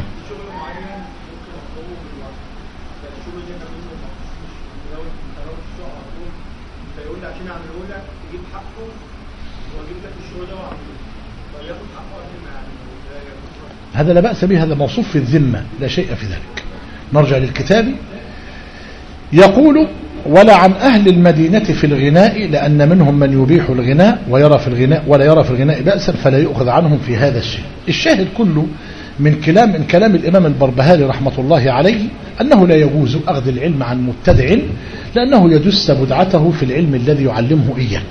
هذا لا بأس به، هذا موصوف في الذمة لا شيء في ذلك. نرجع للكتاب. يقول: ولا عن أهل المدينة في الغناء، لأن منهم من يبيح الغناء ويرى في الغناء ولا يرى في الغناء بأسا فلا يؤخذ عنهم في هذا الشيء. الشاهد كله من كلام الإمام البربهاري رحمة الله عليه أنه لا يجوز أخذ العلم عن مبتدع، لأنه يدس بدعته في العلم الذي يعلمه إياك.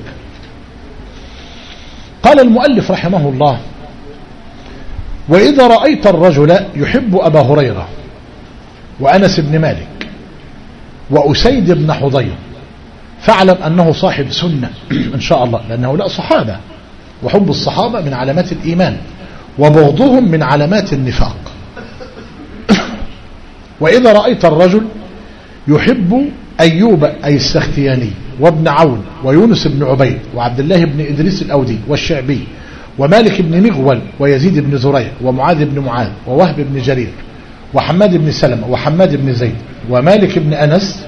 قال المؤلف رحمه الله: وإذا رأيت الرجل يحب أبا هريرة وأنس بن مالك وأسيد بن حضير فاعلم أنه صاحب سنة إن شاء الله، لأنه لا صحابة، وحب الصحابة من علامات الإيمان وبغضهم من علامات النفاق. وإذا رأيت الرجل يحب أيوب أي السختياني وابن عون ويونس بن عبيد وعبد الله بن إدريس الأودي والشعبي ومالك بن مغول ويزيد بن زريع ومعاذ بن معاذ ووهب بن جرير وحماد بن سلمة وحماد بن زيد ومالك بن أنس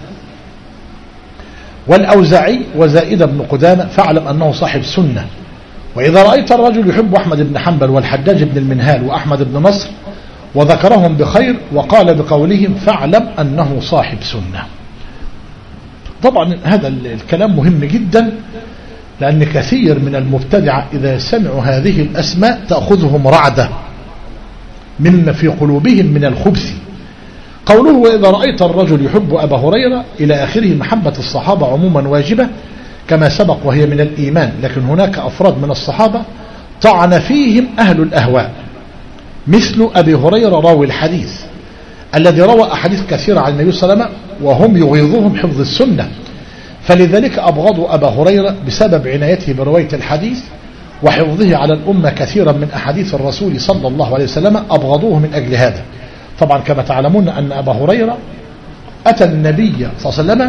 والأوزاعي وزائد بن قدامة فاعلم أنه صاحب سنة. وإذا رأيت الرجل يحب أحمد بن حنبل والحجاج بن المنهال وأحمد بن نصر وذكرهم بخير وقال بقولهم فاعلم أنه صاحب سنة. طبعا هذا الكلام مهم جدا، لأن كثير من المبتدعة إذا سمعوا هذه الأسماء تأخذهم رعدة مما في قلوبهم من الخبث. قوله وإذا رأيت الرجل يحب أبا هريرة إلى آخره، محبة الصحابة عموما واجبة كما سبق وهي من الإيمان، لكن هناك أفراد من الصحابة طعن فيهم أهل الأهواء، مثل أبي هريرة راوي الحديث الذي روى أحاديث كثيرة عن النبي صلى الله عليه وسلم وهم يغيظهم حفظ السنة، فلذلك أبغضوا أبا هريرة بسبب عنايته برواية الحديث وحفظه على الأمة كثيرا من أحاديث الرسول صلى الله عليه وسلم، أبغضوه من أجل هذا. طبعا كما تعلمون أن أبا هريرة أتى النبي صلى الله عليه وسلم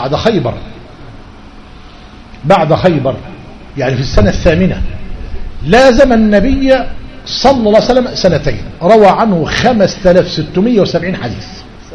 بعد خيبر يعني في السنة الثامنة، لازم النبي صلى الله عليه وسلم سنتين، روى عنه 5670 حديث.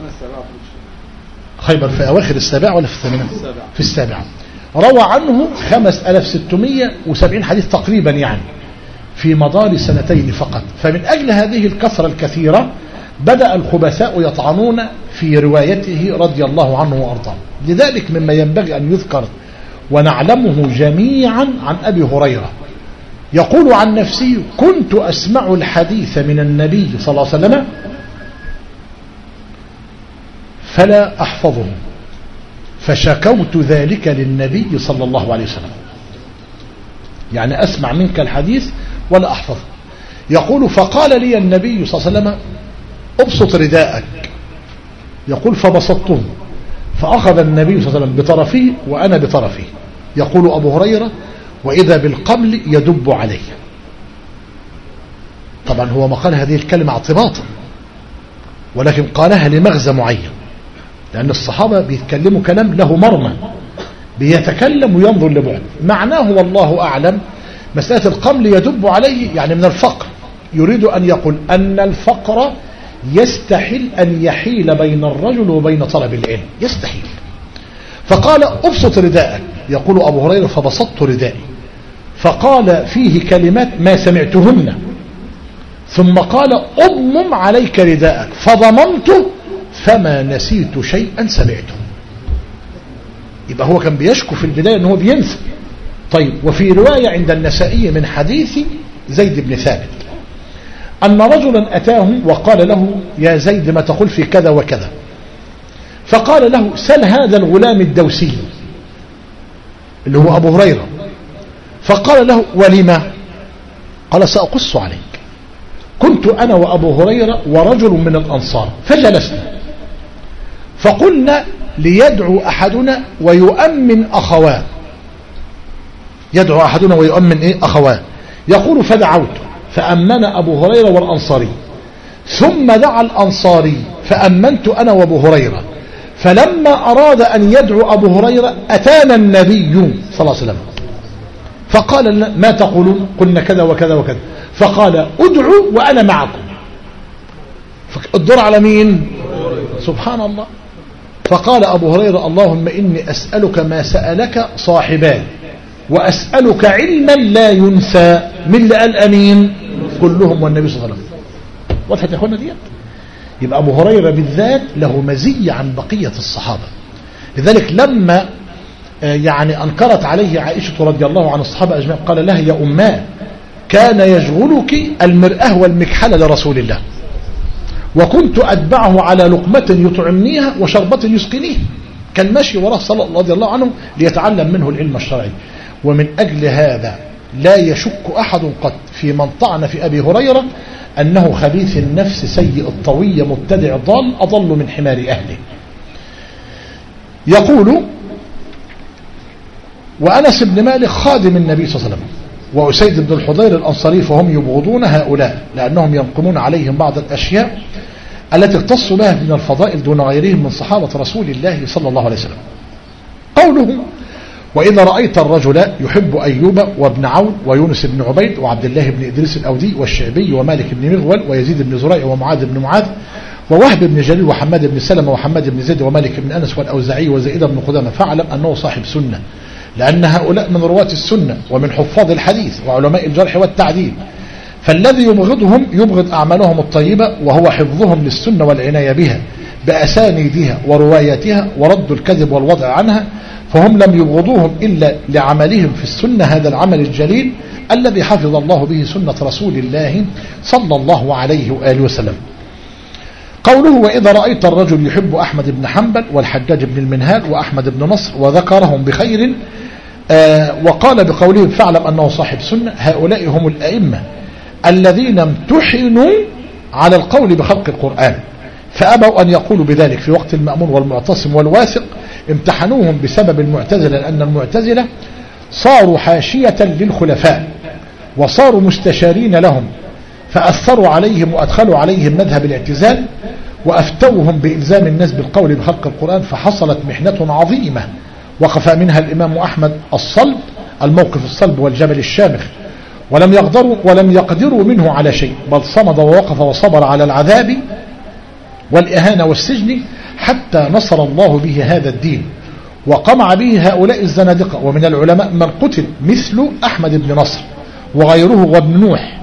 خيبر في أواخر السابعة ولا في الثامنة؟ في السابعة. روى عنه 5670 حديث تقريبا، يعني في مدار سنتين فقط. فمن أجل هذه الكثرة الكثيرة بدأ الخبثاء يطعنون في روايته رضي الله عنه وأرضاه. لذلك مما ينبغي أن يذكر ونعلمه جميعا عن أبي هريرة، يقول عن نفسه كنت أسمع الحديث من النبي صلى الله عليه وسلم فلا أحفظه، فشكوت ذلك للنبي صلى الله عليه وسلم. يعني أسمع منك الحديث ولا أحفظه. يقول فقال لي النبي صلى الله عليه وسلم ابسط رداءك، يقول فبسطته، فأخذ النبي صلى الله عليه وسلم بطرفه وأنا بطرفه. يقول أبو هريرة وإذا بالقمل يدب عليه. طبعا هو ما قال هذه الكلمة اعتباطا، ولكن قالها لمغزى معين، لأن الصحابة بيتكلموا كلام له مرمى، بيتكلم وينظر لبعد. معناه والله أعلم مسألة القمل يدب عليه يعني من الفقر، يريد أن يقول أن الفقر يستحيل أن يحيل بين الرجل وبين طلب العلم، يستحيل. فقال أبسط رداءك، يقول أبو هريرة فبسطت ردائي، فقال فيه كلمات ما سمعتهن، ثم قال أضمم عليك رداءك، فضممته فما نسيت شيئا سمعته. يبقى هو كان بيشكو في البداية أنه بينسى. طيب، وفي رواية عند النسائي من حديث زيد بن ثابت أن رجلا أتاه وقال له يا زيد ما تقول في كذا وكذا، فقال له سل هذا الغلام الدوسي اللي هو أبو هريرة. فقال له ولما؟ قال سأقص عليك. كنت أنا وأبو هريرة ورجل من الأنصار فجلسنا، فقلنا ليدعو أحدنا ويؤمن أخواه، يدعو أحدنا ويؤمن أخواه. يقول فدعوت فأمن أبو هريرة والأنصاري، ثم دعا الأنصاري فأمنت أنا وأبو هريرة. فلما أراد أن يدعو أبو هريرة أتانا النبي صلى الله عليه وسلم فقال ما تقولون؟ قلنا كذا وكذا وكذا. فقال ادعوا وأنا معكم. الدور على مين؟ سبحان الله. فقال أبو هريرة اللهم إني أسألك ما سألك صاحبان وأسألك علما لا ينسى. من اللي قال أمين؟ كلهم والنبي صلى الله عليه وسلم. وضحت يا أخوانا ديت؟ يبقى أبو هريرة بالذات له مزية عن بقية الصحابة، لذلك لما يعني أنكرت عليه عائشة رضي الله عن الصحابة أجمعين قال لها يا أماه كان يشغلك المرأة والمكحلة لرسول الله وكنت أتبعه على لقمة يطعمنيها وشربة يسقنيه. كان ماشي وراه صلى الله رضي الله عنه ليتعلم منه العلم الشرعي. ومن أجل هذا لا يشك أحد قط في من طعن في أبي هريرة أنه خبيث النفس سيء الطوية مبتدع ضال أضل من حمار أهله. يقول وأنس بن مالك خادم النبي صلى الله عليه وسلم وأسيد بن الحضير الأنصاري فهم يبغضون هؤلاء لأنهم ينقمون عليهم بعض الأشياء التي اختصوا بها من الفضائل دون غيرهم من صحابة رسول الله صلى الله عليه وسلم. قوله وإذا رأيت الرجل يحب أيوب وابن عون ويونس بن عبيد وعبد الله بن إدريس الأودي والشعبي ومالك بن مغول ويزيد بن زريع ومعاذ بن معاذ ووهب بن جرير وحماد بن سلمة وحماد بن زيد ومالك بن أنس والأوزاعي وزائد بن قدامة فاعلم أنه صاحب سنة لأن هؤلاء من رواة السنة ومن حفاظ الحديث وعلماء الجرح والتعديل. فالذي يبغضهم يبغض أعمالهم الطيبة وهو حفظهم للسنة والعناية بها بأسانيدها ورواياتها ورد الكذب والوضع عنها. فهم لم يبغضوهم إلا لعملهم في السنة هذا العمل الجليل الذي حفظ الله به سنة رسول الله صلى الله عليه وآله وسلم. قوله وإذا رأيت الرجل يحب أحمد بن حنبل والحجاج بن المنهال وأحمد بن نصر وذكرهم بخير وقال بقولهم فاعلم أنه صاحب سنة. هؤلاء هم الأئمة الذين امتحنوا على القول بخلق القرآن فأبوا أن يقولوا بذلك في وقت المأمون والمعتصم والواثق. امتحنوهم بسبب المعتزلة لأن المعتزلة صاروا حاشية للخلفاء وصاروا مستشارين لهم فأثروا عليهم وأدخلوا عليهم مذهب الاعتزال وأفتوهم بإلزام الناس بالقول بخلق القرآن فحصلت محنة عظيمة وقف منها الإمام أحمد الصلب الموقف الصلب والجبل الشامخ ولم يقدروا منه على شيء بل صمد ووقف وصبر على العذاب والإهانة والسجن حتى نصر الله به هذا الدين وقمع به هؤلاء الزنادقة. ومن العلماء من قتل مثل أحمد بن نصر وغيره وابن نوح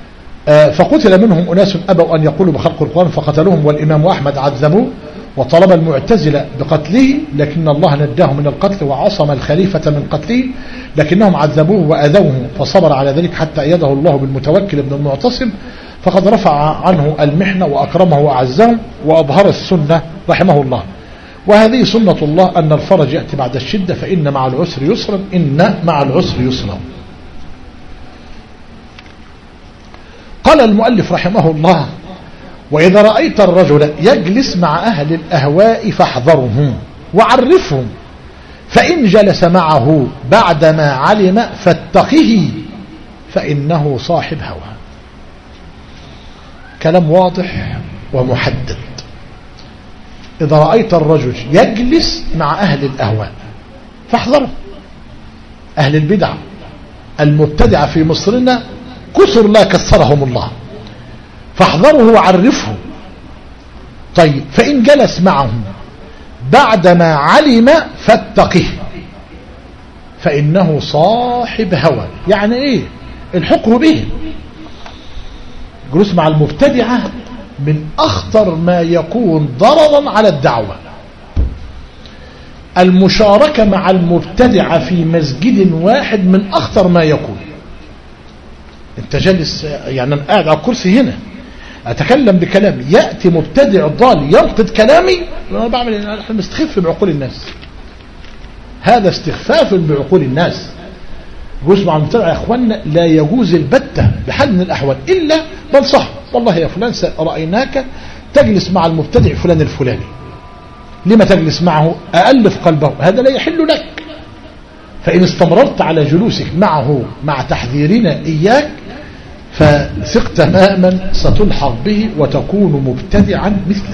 فقتل منهم أناس أبوا أن يقولوا بخلق القرآن فقتلوهم والإمام أحمد عذبوه وطلب المعتزلة بقتله لكن الله نداه من القتل وعصم الخليفة من قتله لكنهم عذبوه وأذوه فصبر على ذلك حتى أيده الله بالمتوكل بن المعتصم فقد رفع عنه المحنة وأكرمه وأعزه وأظهر السنة رحمه الله. وهذه سنة الله أن الفرج يأتي بعد الشدة فإن مع العسر يسرا إن مع العسر يسرا. قال المؤلف رحمه الله وإذا رأيت الرجل يجلس مع أهل الأهواء فاحذرهم وعرفهم فإن جلس معه بعدما علم فاتقه فإنه صاحب هوى. كلام واضح ومحدد. إذا رأيت الرجل يجلس مع أهل الأهواء فاحذره. أهل البدع المبتدعة في مصرنا كثر لا كثرهم الله فاحذره وعرفه. طيب فإن جلس معهم بعدما علم فاتقه فإنه صاحب هوى. يعني إيه الحقه به؟ جلوس مع المبتدعة من أخطر ما يكون ضررا على الدعوة. المشاركة مع المبتدعة في مسجد واحد من أخطر ما يكون. انت جالس يعني أنا قاعد على الكرسي هنا أتكلم بكلامي يأتي مبتدع ضال ينقد كلامي أنا بعمل أنا مستخف بعقول الناس. هذا استخفاف بعقول الناس. جلوس مع المبتدع يا أخوانا لا يجوز البتة بحال من الأحوال إلا بنصحه والله يا فلان رأيناك تجلس مع المبتدع فلان الفلاني لما تجلس معه أألف قلبه هذا لا يحل لك. فإن استمررت على جلوسك معه مع تحذيرنا إياك فثق تماما ستلحق به وتكون مبتدعا مثله.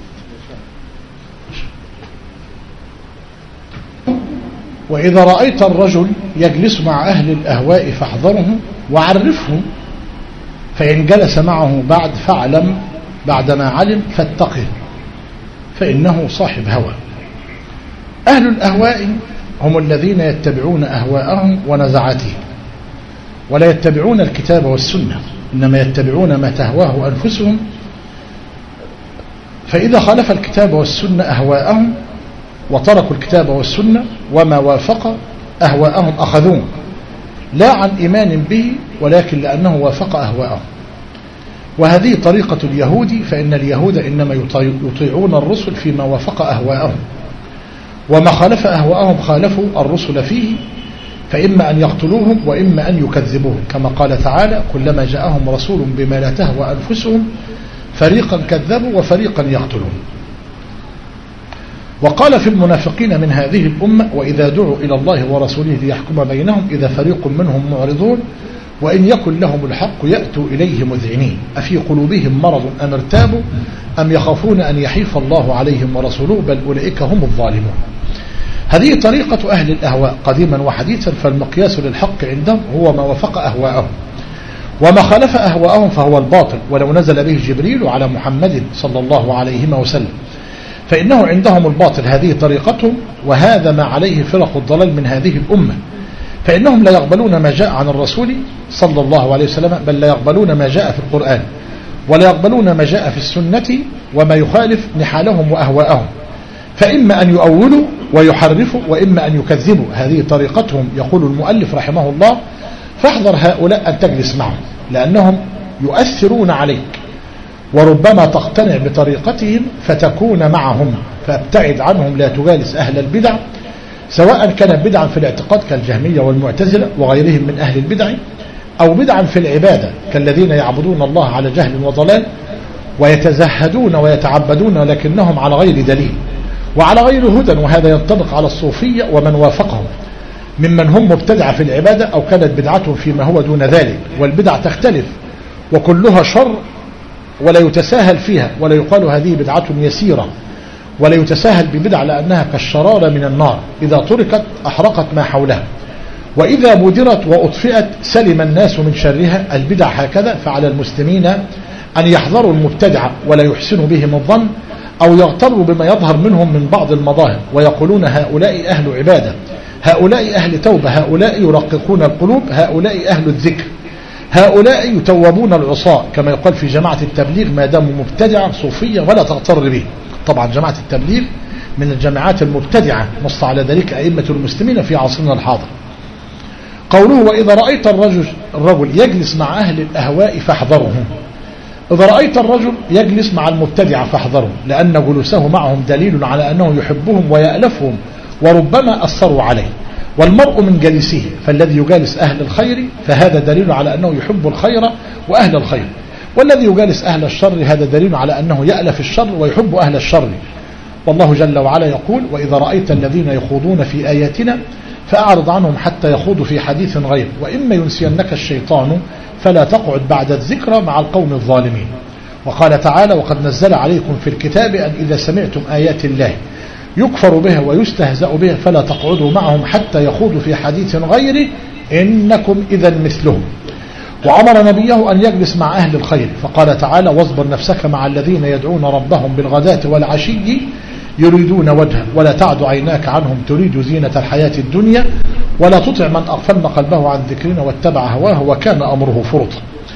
وإذا رأيت الرجل يجلس مع أهل الأهواء فاحذره وعرفه فإن جلس معه بعد فاعلم بعدما علم فاتقه فإنه صاحب هوى. أهل الأهواء هم الذين يتبعون أهواءهم ونزعاتهم ولا يتبعون الكتاب والسنة إنما يتبعون ما تهواه أنفسهم. فإذا خالف الكتاب والسنة أهواءهم وتركوا الكتاب والسنة وما وافق أهواءهم أخذوه، لا عن إيمان به ولكن لأنه وافق أهواءهم. وهذه طريقة اليهود، فإن اليهود إنما يطيعون الرسل فيما وافق أهواءهم، وما خالف أهواءهم خالفوا الرسل فيه، فإما أن يقتلوهم وإما أن يكذبوهم، كما قال تعالى: كلما جاءهم رسول بما لا تهوى أنفسهم فريقا كذبوا وفريقا يقتلون. وقال في المنافقين من هذه الأمة: وإذا دعوا إلى الله ورسوله ليحكم بينهم إذا فريق منهم معرضون وإن يكن لهم الحق يأتوا إليه مذعنين أفي قلوبهم مرض أم ارتابوا أم يخافون أن يحيف الله عليهم ورسوله بل أولئك هم الظالمون. هذه طريقة أهل الأهواء قديما وحديثا، فالمقياس للحق عندهم هو ما وفق أهواءهم، وما خالف أهواءهم فهو الباطل ولو نزل به جبريل على محمد صلى الله عليه وسلم، فإنه عندهم الباطل. هذه طريقتهم، وهذا ما عليه فرق الضلال من هذه الأمة، فإنهم لا يقبلون ما جاء عن الرسول صلى الله عليه وسلم، بل لا يقبلون ما جاء في القرآن، ولا يقبلون ما جاء في السنة وما يخالف نحالهم وأهواءهم، فإما أن يؤولوا ويحرفوا وإما أن يكذبوا. هذه طريقتهم. يقول المؤلف رحمه الله: فاحذر هؤلاء أن تجلس معهم، لأنهم يؤثرون عليك، وربما تقتنع بطريقتهم فتكون معهم، فابتعد عنهم، لا تجالس أهل البدع، سواء كانت بدعا في الاعتقاد كالجهمية والمعتزلة وغيرهم من أهل البدع، أو بدعا في العبادة كالذين يعبدون الله على جهل وضلال ويتزهدون ويتعبدون لكنهم على غير دليل وعلى غير هدى، وهذا ينطبق على الصوفية ومن وافقهم ممن هم مبتدعة في العبادة أو كانت بدعتهم فيما هو دون ذلك. والبدع تختلف وكلها شر ولا يتساهل فيها، ولا يقال هذه بدعة يسيرة، ولا يتساهل ببدع لأنها كالشرارة من النار، إذا تركت أحرقت ما حولها، وإذا بودرت وأطفئت سلم الناس من شرها. البدع هكذا، فعلى المسلمين أن يحذروا المبتدعة ولا يحسنوا بهم الظن أو يغتروا بما يظهر منهم من بعض المظاهر، ويقولون هؤلاء أهل عبادة، هؤلاء أهل توبة، هؤلاء يرققون القلوب، هؤلاء أهل الذكر، هؤلاء يتوبون العصاة، كما يقال في جماعة التبليغ: ما داموا مبتدعا صوفية ولا تغتر به. طبعا جماعة التبليغ من الجماعات المبتدعة، نص على ذلك أئمة المسلمين في عصرنا الحاضر. قوله: وإذا رأيت الرجل يجلس مع أهل الأهواء فاحذرهم. إذا رأيت الرجل يجلس مع المبتدعة فاحذرهم، لأن جلوسه معهم دليل على أنه يحبهم ويألفهم وربما أثروا عليه. والمرء من جليسه، فالذي يجالس أهل الخير فهذا دليل على أنه يحب الخير وأهل الخير، والذي يجالس أهل الشر هذا دليل على أنه يألف الشر ويحب أهل الشر. والله جل وعلا يقول: وإذا رأيت الذين يخوضون في آياتنا فأعرض عنهم حتى يخوضوا في حديث غير، وإما ينسينك الشيطان فلا تقعد بعد الذكرى مع القوم الظالمين. وقال تعالى: وقد نزل عليكم في الكتاب أن إذا سمعتم آيات الله يكفر بها ويستهزأ بها فلا تقعدوا معهم حتى يخوضوا في حديث غيره إنكم إذا مثلهم. وأمر نبيه أن يجلس مع أهل الخير، فقال تعالى: واصبر نفسك مع الذين يدعون ربهم بالغداة والعشي يريدون وجهه ولا تعد عيناك عنهم تريد زينة الحياة الدنيا ولا تطع من أغفلنا قلبه عن ذكرنا واتبع هواه وكان أمره فرطا.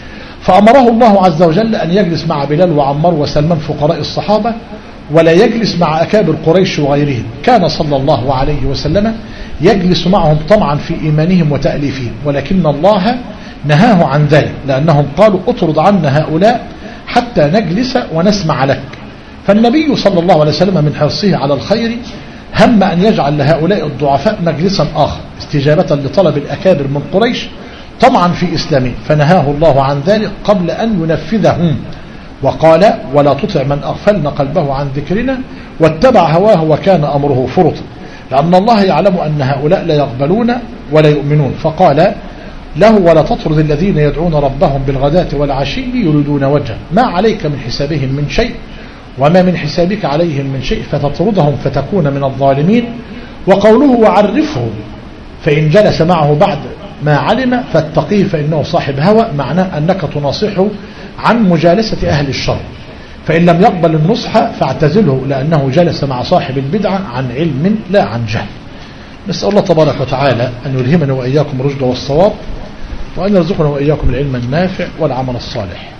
فأمره الله عز وجل أن يجلس مع بلال وعمار وسلمان فقراء الصحابة، ولا يجلس مع أكابر قريش وغيرهم. كان صلى الله عليه وسلم يجلس معهم طمعا في إيمانهم وتأليفهم، ولكن الله نهاه عن ذلك، لأنهم قالوا: اطرد عنا هؤلاء حتى نجلس ونسمع لك. فالنبي صلى الله عليه وسلم من حرصه على الخير هم أن يجعل لهؤلاء الضعفاء مجلسا آخر استجابة لطلب الأكابر من قريش طمعا في إسلامه، فنهاه الله عن ذلك قبل أن ينفذهم، وقال: ولا تطع من أغفلنا قلبه عن ذكرنا واتبع هواه وكان أمره فرطا، لأن الله يعلم أن هؤلاء لا يقبلون ولا يؤمنون، فقال له: ولا تطرد الذين يدعون ربهم بالغداة والعشي يريدون وجهه، ما عليك من حسابهم من شيء وما من حسابك عليهم من شيء فتطردهم فتكون من الظالمين. وقوله: وعرفه، فإن جلس معه بعد ما علم فاتقيه فإنه صاحب هوى، معناه أنك تناصحه عن مجالسة أهل الشر، فإن لم يقبل النصح فاعتزله، لأنه جلس مع صاحب البدعة عن علم لا عن جهل. نسأل الله تبارك وتعالى أن يلهمنا وإياكم الرشد والصواب، وأن يرزقنا وإياكم العلم النافع والعمل الصالح.